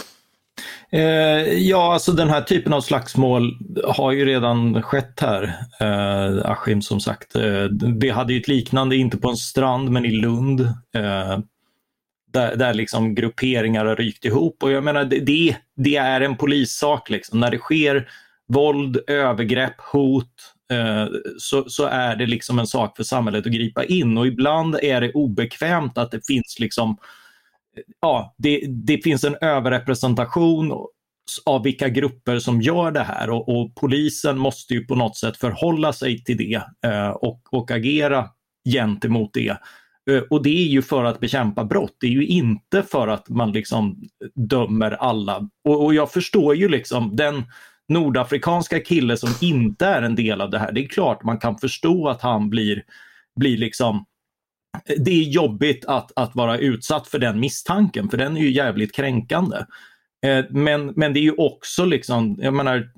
Ja, alltså den här typen av slagsmål har ju redan skett här. Askim, som sagt. Vi hade ju ett liknande, inte på en strand men i Lund. Där liksom grupperingar har rykt ihop. Och jag menar, det är en polissak liksom. När det sker våld, övergrepp, hot, så är det liksom en sak för samhället att gripa in. Och ibland är det obekvämt att det finns liksom, det finns en överrepresentation av vilka grupper som gör det här. Och polisen måste ju på något sätt förhålla sig till det och agera gentemot det. Och det är ju för att bekämpa brott. Det är ju inte för att man liksom dömer alla. Och jag förstår ju liksom nordafrikanska kille som inte är en del av det här, det är klart man kan förstå att han blir liksom, det är jobbigt att vara utsatt för den misstanken, för den är ju jävligt kränkande. Men det är ju också liksom, jag menar,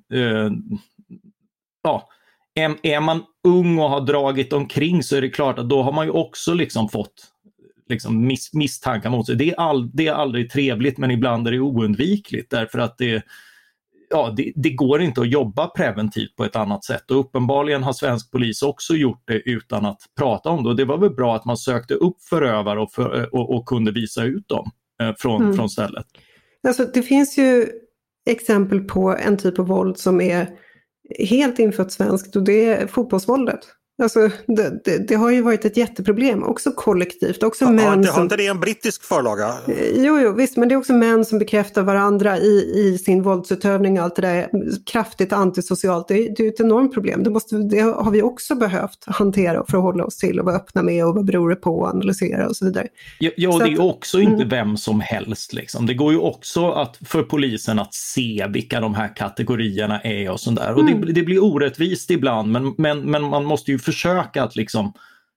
är man ung och har dragit omkring, så är det klart att då har man ju också liksom fått liksom misstankar mot sig. Det är aldrig trevligt, men ibland är det oundvikligt, därför att det går inte att jobba preventivt på ett annat sätt, och uppenbarligen har svensk polis också gjort det utan att prata om det, och det var väl bra att man sökte upp förövare och kunde visa ut dem från stället. Alltså, det finns ju exempel på en typ av våld som är helt infört svenskt, och det är fotbollsvåldet. Alltså, det har ju varit ett jätteproblem, också kollektivt. Också män har inte det en brittisk förlaga? Jo, visst, men det är också män som bekräftar varandra i sin våldsutövning och allt det där, kraftigt antisocialt. Det är ett enormt problem. Det har vi också behövt hantera och förhålla oss till och vara öppna med, och vad beror det på, och analysera och så vidare. Ja, det är också inte vem som helst. Liksom. Det går ju också för polisen att se vilka de här kategorierna är och sånt där. Och det blir orättvist ibland, men man måste ju försöka att liksom,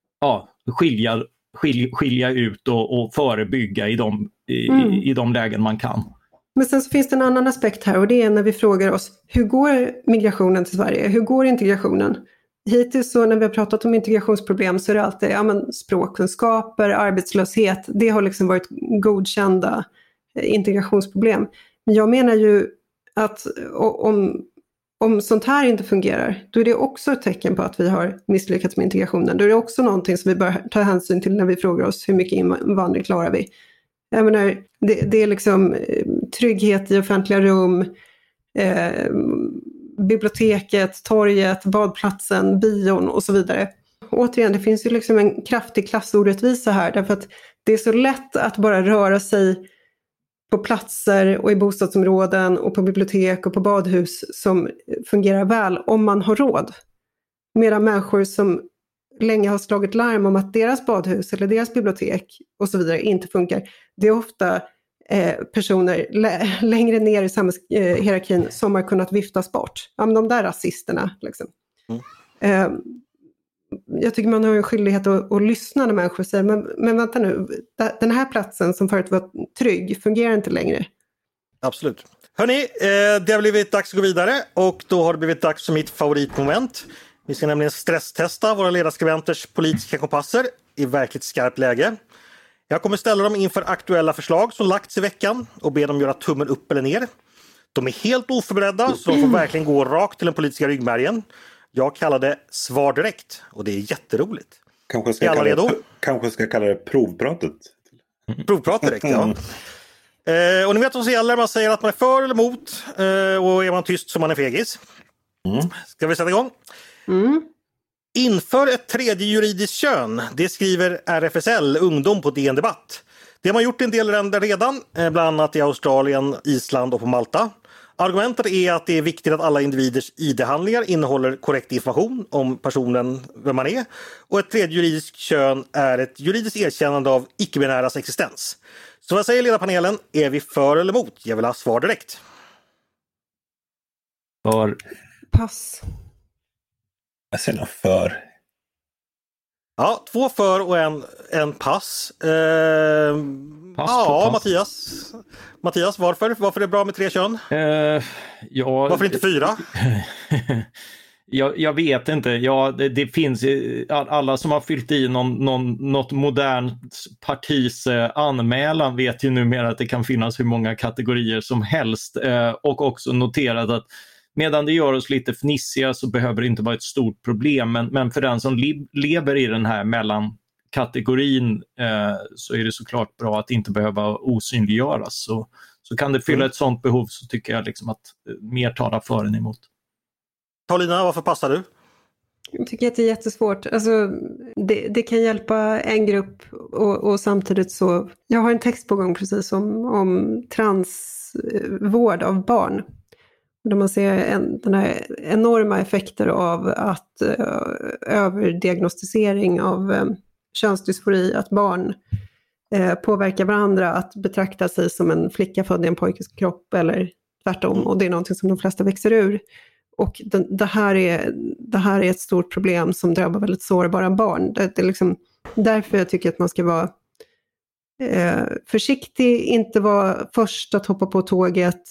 skilja ut och förebygga i de lägen man kan. Men sen så finns det en annan aspekt här, och det är när vi frågar oss, hur går migrationen till Sverige? Hur går integrationen? Hittills så när vi har pratat om integrationsproblem så är det alltid språkkunskaper, arbetslöshet. Det har liksom varit godkända integrationsproblem. Men jag menar ju att om sånt här inte fungerar, då är det också ett tecken på att vi har misslyckats med integrationen. Då är det också någonting som vi bör ta hänsyn till när vi frågar oss hur mycket invandring klarar vi. Jag menar, det är liksom trygghet i offentliga rum, biblioteket, torget, badplatsen, bion och så vidare. Återigen, det finns ju liksom en kraftig klassorättvisa här, därför att det är så lätt att bara röra sig på platser och i bostadsområden och på bibliotek och på badhus som fungerar väl om man har råd. Medan människor som länge har slagit larm om att deras badhus eller deras bibliotek och så vidare inte funkar, det är ofta personer längre ner i samhällshierarkin som har kunnat viftas bort. Ja, men de där rasisterna liksom. Jag tycker man har en skyldighet att lyssna när människor säger, men vänta nu, den här platsen som förut var trygg fungerar inte längre. Absolut. Hörrni, det har blivit dags att gå vidare, och då har det blivit dags för mitt favoritmoment. Vi ska nämligen stresstesta våra ledarskribenters politiska kompasser i verkligt skarpt läge. Jag kommer ställa dem inför aktuella förslag som lagts i veckan och be dem göra tummen upp eller ner. De är helt oförberedda, så de får verkligen gå rakt till den politiska ryggmärgen. Jag kallar det svar direkt, och det är jätteroligt. Kanske ska kalla det provpratet. Provprat direkt, ja. Och ni vet vad som gäller, man säger att man är för eller emot, och är man tyst så man är fegis. Ska vi sätta igång? Inför ett tredje juridiskt kön, det skriver RFSL Ungdom på DN Debatt. Det har man gjort i en del länder redan, bland annat i Australien, Island och på Malta. Argumentet är att det är viktigt att alla individers ID-handlingar innehåller korrekt information om personen, vem man är. Och ett tredje juridiskt kön är ett juridiskt erkännande av icke-binäras existens. Så vad säger ledarpanelen? Är vi för eller emot? Jag vill ha svar direkt. För. Pass. Jag säger nog för. Ja, 2 för och en pass. Pass. Mattias, varför? Varför är det bra med 3 kön? Varför inte 4? Jag vet inte. Det finns alla som har fyllt i något modernt partis anmälan vet ju numera att det kan finnas hur många kategorier som helst, och också noterat att medan det gör oss lite fnissiga så behöver det inte vara ett stort problem, men för den som lever i den här mellankategorin så är det såklart bra att inte behöva osynliggöras. Så kan det fylla ett sånt behov, så tycker jag liksom att mer talar för än emot. Paulina, varför passar du? Jag tycker att det är jättesvårt. Alltså, det kan hjälpa en grupp och samtidigt så... Jag har en text på gång precis om transvård av barn. Där man ser den här enorma effekter av att överdiagnostisering av könsdysfori, att barn påverkar varandra att betrakta sig som en flicka född i en pojkes kropp eller tvärtom. Och det är någonting som de flesta växer ur. Och det här är ett stort problem som drabbar väldigt sårbara barn. Det är liksom därför jag tycker att man ska vara försiktig, inte vara först att hoppa på tåget.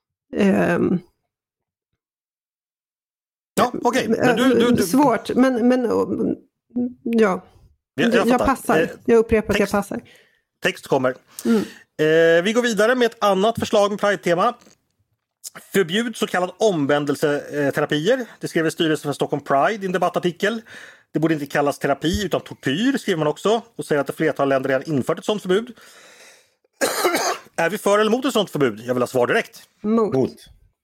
Ja, okej. Men svårt, men ja. Jag passar. Jag upprepar att jag passar. Text kommer. Vi går vidare med ett annat förslag med Pride-tema. Förbjud så kallad omvändelseterapier. Det skrev styrelsen för Stockholm Pride i en debattartikel. Det borde inte kallas terapi utan tortyr, skriver man också. Och säger att ett flertal länder redan infört ett sådant förbud. Är vi för eller mot ett sådant förbud? Jag vill ha svar direkt. Mot.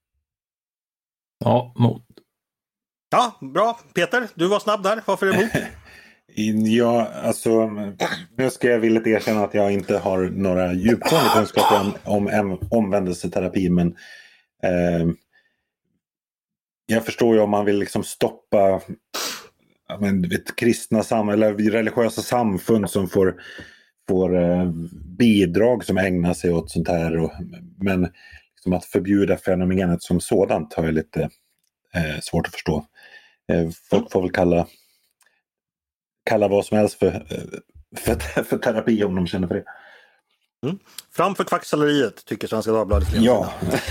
Ja, mot. Ja, bra. Peter, du var snabb där. Varför är du emot? Ja, alltså nu ska jag villigt erkänna att jag inte har några djupgående kunskaper om omvändelseterapi, men jag förstår ju om man vill liksom stoppa kristna eller religiösa samfund som får bidrag som ägnar sig åt sånt här. Men liksom att förbjuda fenomenet som sådant har jag lite svårt att förstå. Folk får väl kalla vad som helst för terapi om de känner för det. Framför kvacksaleriet, tycker Svenska Dagbladet. Ja.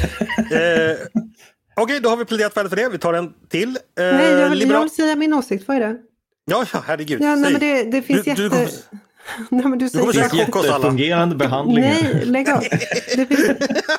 Okej, då har vi pläderat färdigt för det. Vi tar en till. Nej, jag vill säga min åsikt. Vad är det? Ja, herregud. Ja, nej, men det finns Nej, men du säger det finns jättefungerande behandlingar. Nej, lägg av. Det finns...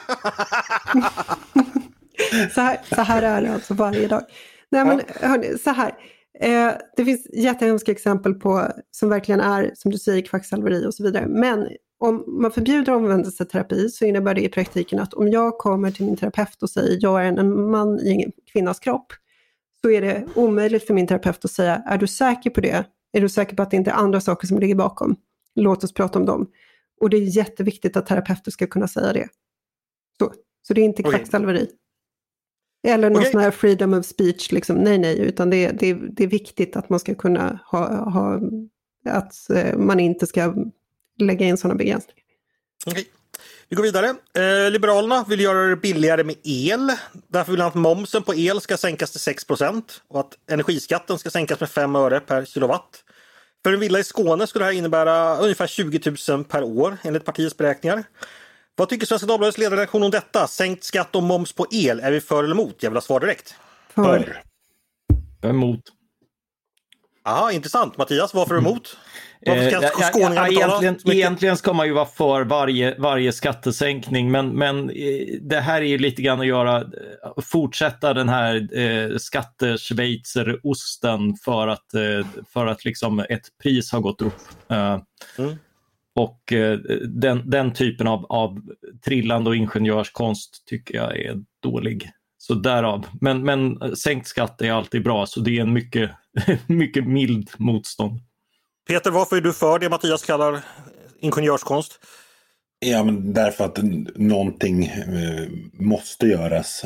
så här är det alltså varje dag. Nej, men hörni, så här. Det finns jättehemska exempel på som verkligen är, som du säger, kvacksalveri och så vidare. Men om man förbjuder omvändelseterapi så innebär det i praktiken att om jag kommer till min terapeut och säger jag är en man i en kvinnas kropp, så är det omöjligt för min terapeut att säga, är du säker på det? Är du säker på att det inte är andra saker som ligger bakom? Låt oss prata om dem. Och det är jätteviktigt att terapeuter ska kunna säga det. Så det är inte kvacksalveri. Eller någon sån här freedom of speech, liksom. Nej, utan det är viktigt att man ska kunna ha att man inte ska lägga in sådana begränsningar. Okej. Vi går vidare. Liberalerna vill göra det billigare med el. Därför vill han att momsen på el ska sänkas till 6% och att energiskatten ska sänkas med 5 öre per kilowatt. För en villa i Skåne skulle det här innebära ungefär 20 000 per år enligt partiets beräkningar. Vad tycker Svenska Dagbladets ledarredaktion om detta? Sänkt skatt och moms på el. Är vi för eller emot? Jag vill ha svar direkt. För. Emot. Aha, intressant. Mattias, varför är du emot? Egentligen ska man ju vara för varje skattesänkning, men det här är ju lite grann att fortsätta den här skatteschweizerosten för att liksom ett pris har gått upp. Och den typen av trillande och ingenjörskonst tycker jag är dålig. Så därav. Men sänkt skatt är alltid bra, så det är en mycket, mycket mild motstånd. Peter, varför är du för det Mattias kallar ingenjörskonst? Ja, men därför att någonting måste göras.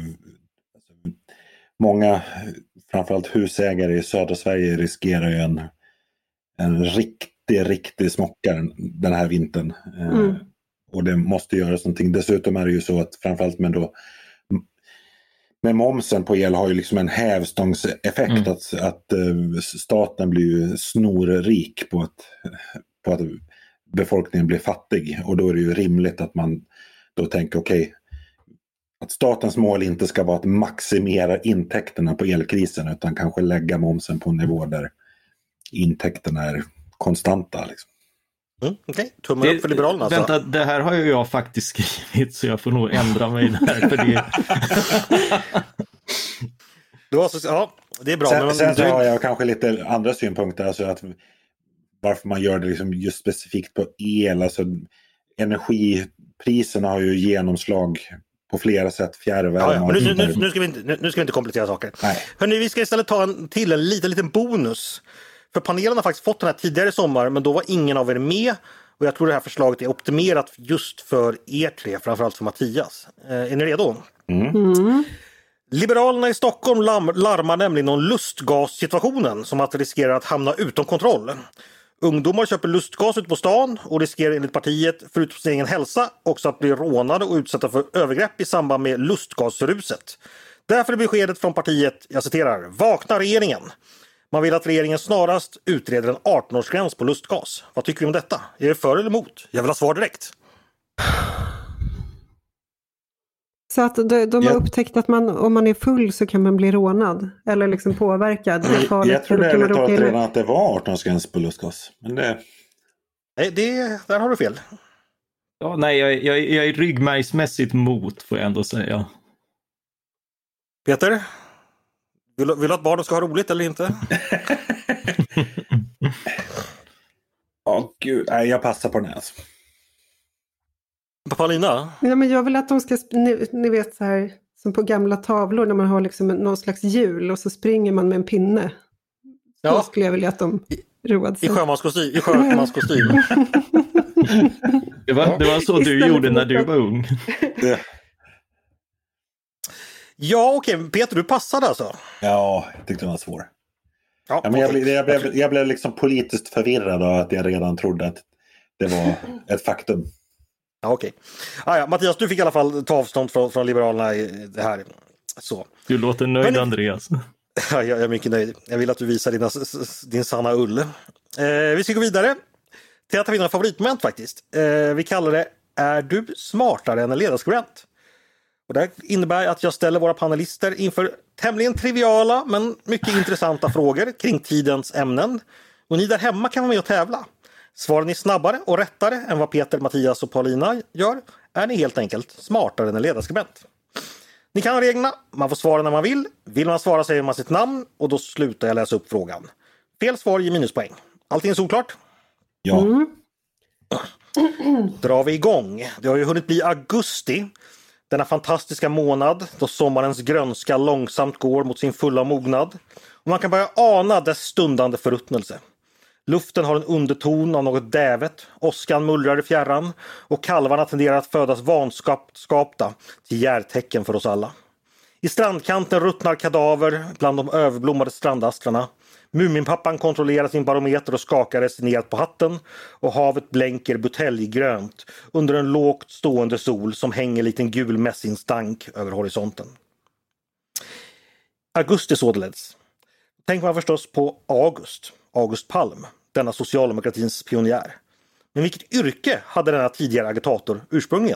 Många, framförallt husägare i södra Sverige, riskerar ju en riktig smockare den här vintern. Och det måste göras någonting. Dessutom är det ju så att framförallt med momsen på el har ju liksom en hävstångseffekt att staten blir ju snorrik på att befolkningen blir fattig, och då är det ju rimligt att man då tänker att statens mål inte ska vara att maximera intäkterna på elkrisen, utan kanske lägga momsen på en nivå där intäkterna är konstanta liksom. Okej, tummen upp för Liberalerna. Vänta, det här har ju jag faktiskt skrivit, så jag får nog ändra mig där. För det... det är bra. Sen så har jag kanske lite andra synpunkter. Alltså att varför man gör det liksom just specifikt på el. Alltså energipriserna har ju genomslag på flera sätt. Fjärrvärme. Nu ska vi inte komplettera saker. Hörrni, vi ska istället ta en liten bonus. För panelen har faktiskt fått den här tidigare i sommar, men då var ingen av er med. Och jag tror det här förslaget är optimerat just för er tre, framförallt för Mattias. Är ni redo? Liberalerna i Stockholm larmar nämligen om lustgassituationen som att riskerar att hamna utom kontroll. Ungdomar köper lustgas ut på stan och riskerar enligt partiet, förutom sin egen hälsa, också att bli rånade och utsatta för övergrepp i samband med lustgasruset. Därför är beskedet från partiet, jag citerar, vakna regeringen. Man vill att regeringen snarast utreder en 18-årsgräns på lustgas. Vad tycker du om detta? Är det för eller emot? Jag vill ha svar direkt. Så att de har upptäckt att om man är full så kan man bli rånad eller liksom påverkad. Jag trodde redan att det var 18-årsgräns på lustgas. Men det... Nej, där har du fel. Ja, nej, jag är ryggmärgsmässigt mot, får jag ändå säga. Peter? Vill du att barnen ska ha roligt eller inte? Gud. Nej, jag passar på den här. Paulina? Ja, men jag vill att de ska, ni vet så här, som på gamla tavlor när man har liksom någon slags hjul och så springer man med en pinne. Ja. Då skulle jag vilja att de roade sig. I sjömanskostym. Det var så du gjorde när du var ung. Ja, okej. Peter, du passade alltså? Ja, jag tyckte den var svår. Ja, men jag blev liksom politiskt förvirrad av att jag redan trodde att det var ett faktum. Ja, okej. Ja, Mattias, du fick i alla fall ta avstånd från Liberalerna i det här. Så. Du låter nöjd, Andreas. Ja, jag är mycket nöjd. Jag vill att du visar din sanna ull. Vi ska gå vidare till att ta in en favoritmoment faktiskt. Vi kallar det Är du smartare än en ledarskribent? Och det innebär att jag ställer våra panelister inför tämligen triviala men mycket intressanta frågor kring tidens ämnen. Och ni där hemma kan vara med och tävla. Svarar ni snabbare och rättare än vad Peter, Mattias och Paulina gör är ni helt enkelt smartare än en ledarskribent. Ni kan reglerna, man får svara när man vill. Vill man svara säger man sitt namn och då slutar jag läsa upp frågan. Fel svar ger minuspoäng. Allting är såklart? Ja. Drar vi igång. Det har ju hunnit bli augusti. Denna fantastiska månad då sommarens grönska långsamt går mot sin fulla mognad. Och man kan börja ana dess stundande förruttnelse. Luften har en underton av något dävet, åskan mullrar i fjärran och kalvarna tenderar att födas vanskapta till järtecken för oss alla. I strandkanten ruttnar kadaver bland de överblommade strandastrarna. Muminpappan kontrollerar sin barometer och skakar resignerat på hatten och havet blänker buteljgrönt under en lågt stående sol som hänger en liten gul mässingstank över horisonten. Augusti således. Tänker man förstås på August Palm, denna socialdemokratins pionjär. Men vilket yrke hade denna tidigare agitator ursprungligen?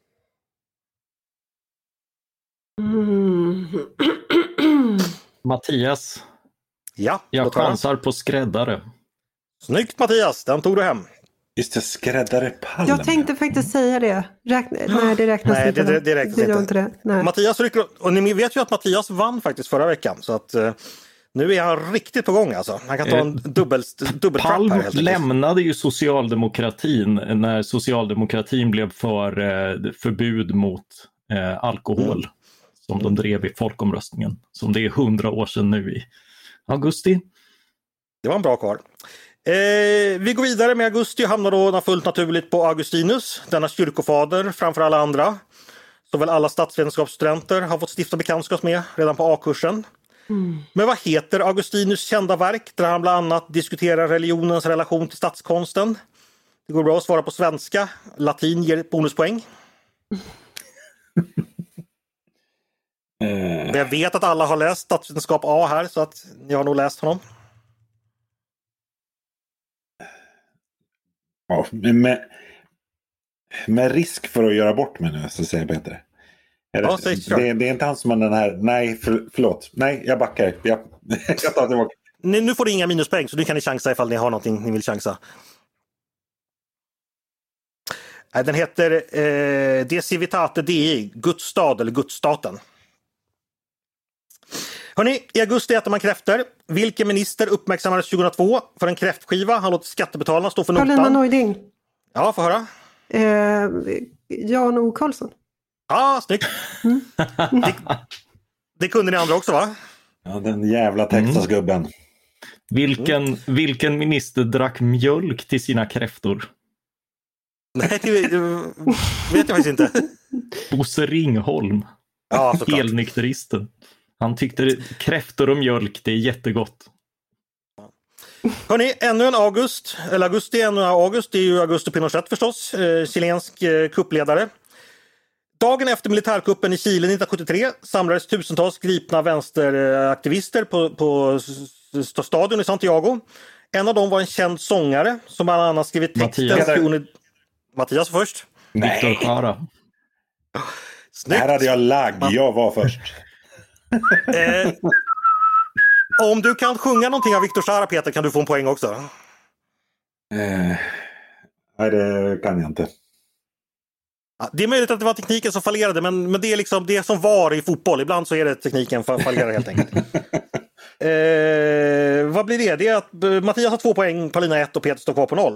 Mattias. Ja, jag chansar på skräddare. Snyggt Mattias, den tog du hem. Just det, skräddare Palm. Jag tänkte faktiskt säga det. Nej, det räknas inte. Nej, det räknas inte. Det. Nej. Mattias rycker, och ni vet ju att Mattias vann faktiskt förra veckan. Så att nu är han riktigt på gång alltså. Han kan ta en dubbeltrapp Palm här. Palm lämnade ju socialdemokratin när socialdemokratin blev för förbud mot alkohol. Som de drev i folkomröstningen. Som det är 100 år sedan nu i augusti. Det var en bra kvar. Vi går vidare med augusti och hamnar då fullt naturligt på Augustinus, denna kyrkofader framför alla andra. Så väl alla statsvetenskapsstudenter har fått stifta bekantskap med redan på A-kursen. Men vad heter Augustinus kända verk där han bland annat diskuterar religionens relation till statskonsten? Det går bra att svara på svenska. Latin ger bonuspoäng. Men jag vet att alla har läst statsvetenskap A här så att ni har nog läst honom. Ja, med risk för att göra bort mig nu så säger jag Peter. Det är inte han som är den här. Nej, förlåt. Nej, jag backar. Jag tar tillbaka. Nu får du inga minuspoäng så nu kan ni chansa ifall ni har någonting ni vill chansa. Den heter De Civitate Dei, Guds stad eller Gudsstaten. Hörrni, i augusti äter man kräftor. Vilken minister uppmärksammades 2002 för en kräftskiva? Han låter skattebetalarna stå för notan. Paulina Neuding. Ja, får höra. Jan O. Karlsson. Ja, snyggt. Det kunde ni andra också, va? Ja, den jävla Texasgubben. Vilken minister drack mjölk till sina kräftor? Nej, det vet jag faktiskt inte. Bosse Ringholm. Ja, helnykteristen. Han tyckte kräftor och mjölk, det är jättegott. Hörrni, ännu en augusti, ännu en august, det är ju Augusto Pinochet förstås, chilensk kuppledare. Dagen efter militärkuppen i Chile 1973 samlades tusentals gripna vänsteraktivister på stadion i Santiago. En av dem var en känd sångare som bland annat skrivit texten. Mattias först. Victor Jara. Snyggt. Här hade jag lagg, jag var först. Om du kan sjunga någonting av Victor Jara, Peter, kan du få en poäng också. Nej, det kan jag inte. Det är möjligt att det var tekniken som fallerade, men det är liksom det som var i fotboll. Ibland så är det tekniken fallerar helt enkelt. Vad blir det? Det är att Mattias har 2 poäng, Paulina 1 och Peter står kvar på 0.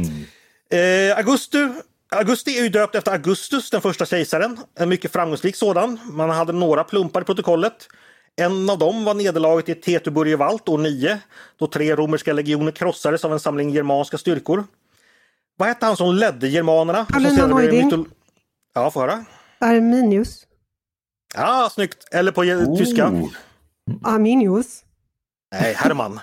Augusti är ju döpt efter Augustus, den första kejsaren. En mycket framgångsrik sådan. Man hade några plumpar i protokollet. En av dem var nederlaget i Tetuburgevalt år 9, då 3 romerska legioner krossades av en samling germanska styrkor. Vad hette han som ledde germanerna? Ja, får höra. Arminius. Ja, snyggt. Eller på tyska. Arminius. Nej, Hermann.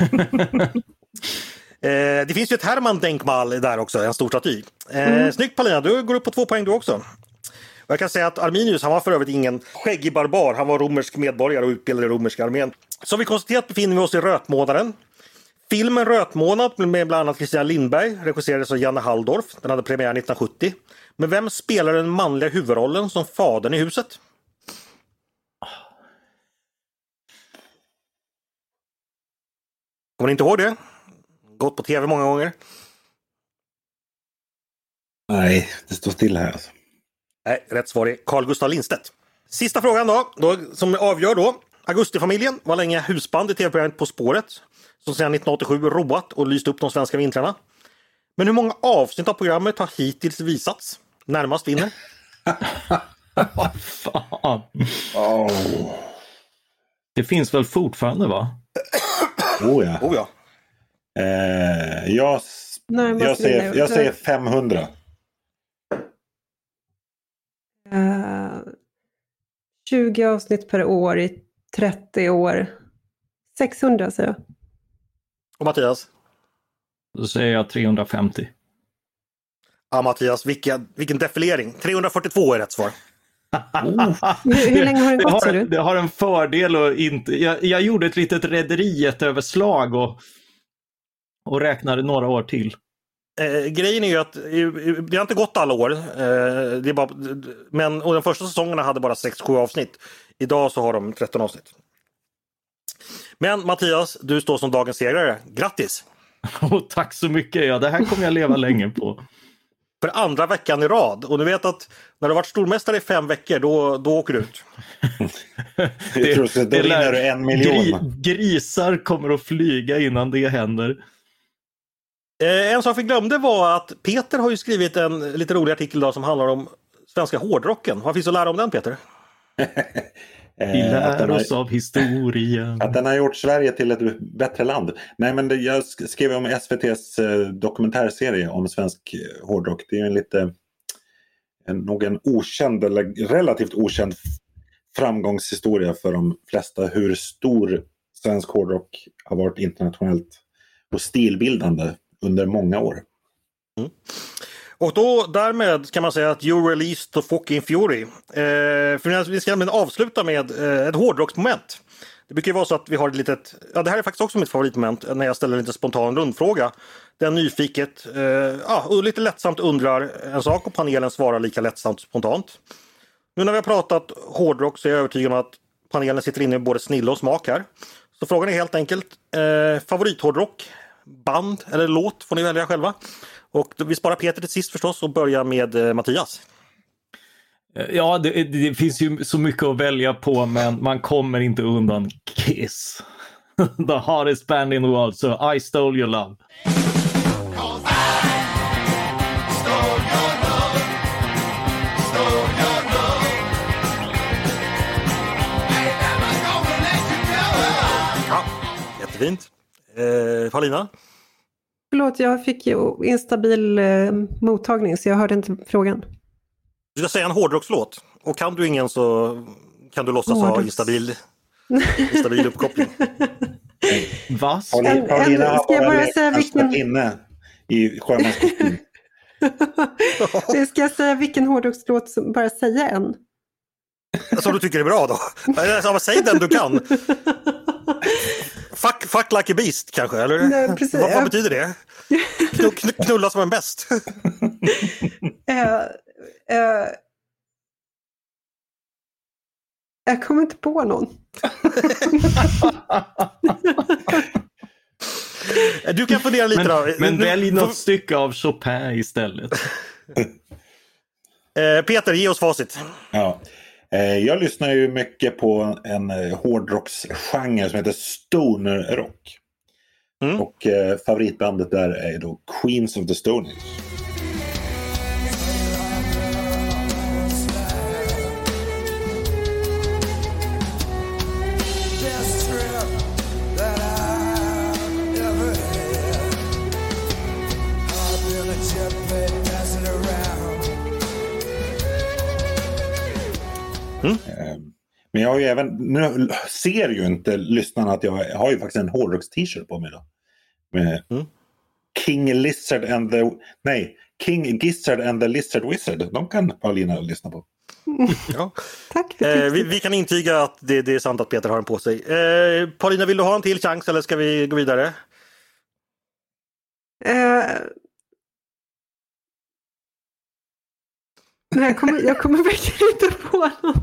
Det finns ju ett Hermann-denkmal där också, en stor staty. Snyggt Paulina, du går upp på 2 poäng du också. Och jag kan säga att Arminius, han var för övrigt ingen skäggig barbar. Han var romersk medborgare och utbildad i romerska armén. Som vi konstaterat befinner vi oss i Rötmånaden. Filmen Rötmånad med bland annat Christian Lindberg regisserades av Janne Halldorf. Den hade premiär 1970. Men vem spelar den manliga huvudrollen som fadern i huset? Kommer ni inte ihåg det? Gått på tv många gånger. Nej, det står still här alltså. Nej, rätt svar är Carl Gustaf Lindstedt. Sista frågan då som avgör då. Augustifamiljen var länge husband i tv-programmet På spåret, som sedan 1987 roat och lyst upp de svenska vintrarna. Men hur många avsnitt av programmet har hittills visats? Närmast vinner. Vad fan. Det finns väl fortfarande, va? Ja. Jag säger 500. 20 avsnitt per år i 30 år. 600 säger jag. Och Mattias? Då säger jag 350. Ja, Mattias, vilken defilering. 342 är rätt svar. Hur länge har det gått, ser du? Det har en fördel och inte... Jag gjorde ett litet rederiet-överslag och räknade några år till. Grejen är ju att det har inte gått alla år. Det är bara, och de första säsongerna hade bara 6-7 avsnitt. Idag så har de 13 avsnitt. Men Mattias, du står som dagens segrare. Grattis! Tack så mycket. Ja, det här kommer jag leva länge på. För andra veckan i rad. Och du vet att när du har varit stormästare i 5 veckor, då åker du ut. Då vinner du 1 miljon. Grisar kommer att flyga innan det händer. En sak vi glömde var att Peter har ju skrivit en lite rolig artikel idag som handlar om svenska hårdrocken. Vad finns det att lära om den, Peter? Vi lär oss av historien. Att den har gjort Sverige till ett bättre land. Nej, men jag skrev om SVT:s dokumentärserie om svensk hårdrock. Det är ju en okänd eller relativt okänd framgångshistoria för de flesta. Hur stor svensk hårdrock har varit internationellt och stilbildande under många år. Och då därmed kan man säga att you released the fucking fury. För vi ska avsluta med ett hårdrocksmoment. Det brukar ju vara så att vi har ett litet... Ja, det här är faktiskt också mitt favoritmoment när jag ställer en lite spontan rundfråga. Den nyfiket och lite lättsamt undrar en sak och panelen svarar lika lättsamt spontant. Nu när vi har pratat hårdrock så är jag övertygad om att panelen sitter inne i både snille och smak här. Så frågan är helt enkelt favorithårdrock, band eller låt får ni välja själva. Och vi sparar Peter till sist förstås och börjar med Mattias. Ja, det finns ju så mycket att välja på, men man kommer inte undan Kiss. The hottest band in the world, so I stole your love. Ja, jättefint. Paulina? Förlåt, jag fick ju instabil mottagning så jag hörde inte frågan. Du ska säga en hårdrockslåt. Och kan du ingen så kan du låtsas ha instabil uppkoppling. Va? Paulina har ska jag bara bara säga vilken... inne i sjömanskostym. Ska jag säga vilken hårdrockslåt som bara säga en? Som du tycker är bra då? Säg den du kan. Fuck like a beast kanske, eller? Nej, precis. Vad betyder det? Knulla som en bäst. Jag kommer inte på någon. Du kan fundera lite då. Men välj något stycke av Chopin istället. Peter, ge oss facit. Ja. Jag lyssnar ju mycket på en hårdrocksgenre som heter stoner rock. Och favoritbandet där är då Queens of the Stone Age. Men jag har ju även, nu ser ju inte lyssnarna att jag har ju faktiskt en hårdrocks-t-shirt på mig då. Med King Gizzard and the Lizard Wizard. De kan Paulina lyssna på. Ja. Tack för vi kan intyga att det är sant att Peter har den på sig. Paulina, vill du ha en till chans eller ska vi gå vidare? Nej, jag kommer verkligen inte på någon.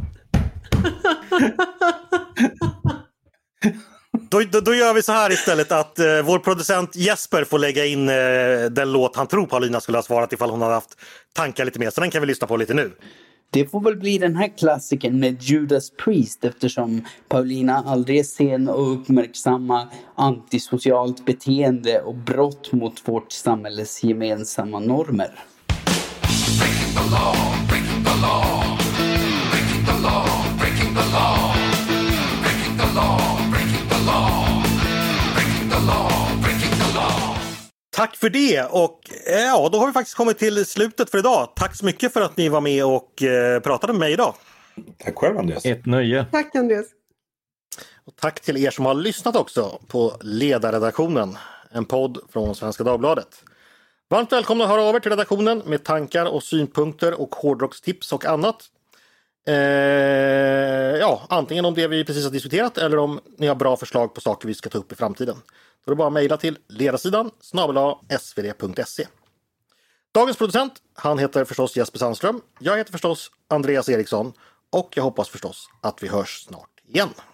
Då gör vi så här istället att vår producent Jesper får lägga in den låt han tror Paulina skulle ha svarat ifall hon hade haft tankar lite mer. Så den kan vi lyssna på lite nu. Det får väl bli den här klassiken med Judas Priest, eftersom Paulina aldrig är sen att uppmärksamma antisocialt beteende och brott mot vårt samhälles gemensamma normer. Breaking the law, breaking the law, breaking the law, breaking the law, breaking the law, breaking the law, breaking the law, breaking the law. Tack för det, och ja, då har vi faktiskt kommit till slutet för idag. Tack så mycket för att ni var med och pratade med mig idag. Tack själv, Andreas. Ett nöje. Tack, Andreas. Och tack till er som har lyssnat också på Ledarredaktionen, en podd från Svenska Dagbladet. Varmt välkomna att höra av er till redaktionen med tankar och synpunkter och hårdrockstips och annat. Antingen om det vi precis har diskuterat eller om ni har bra förslag på saker vi ska ta upp i framtiden. Då är det bara att mejla till ledarsidan @svd.se. Dagens producent, han heter förstås Jesper Sandström. Jag heter förstås Andreas Eriksson och jag hoppas förstås att vi hörs snart igen.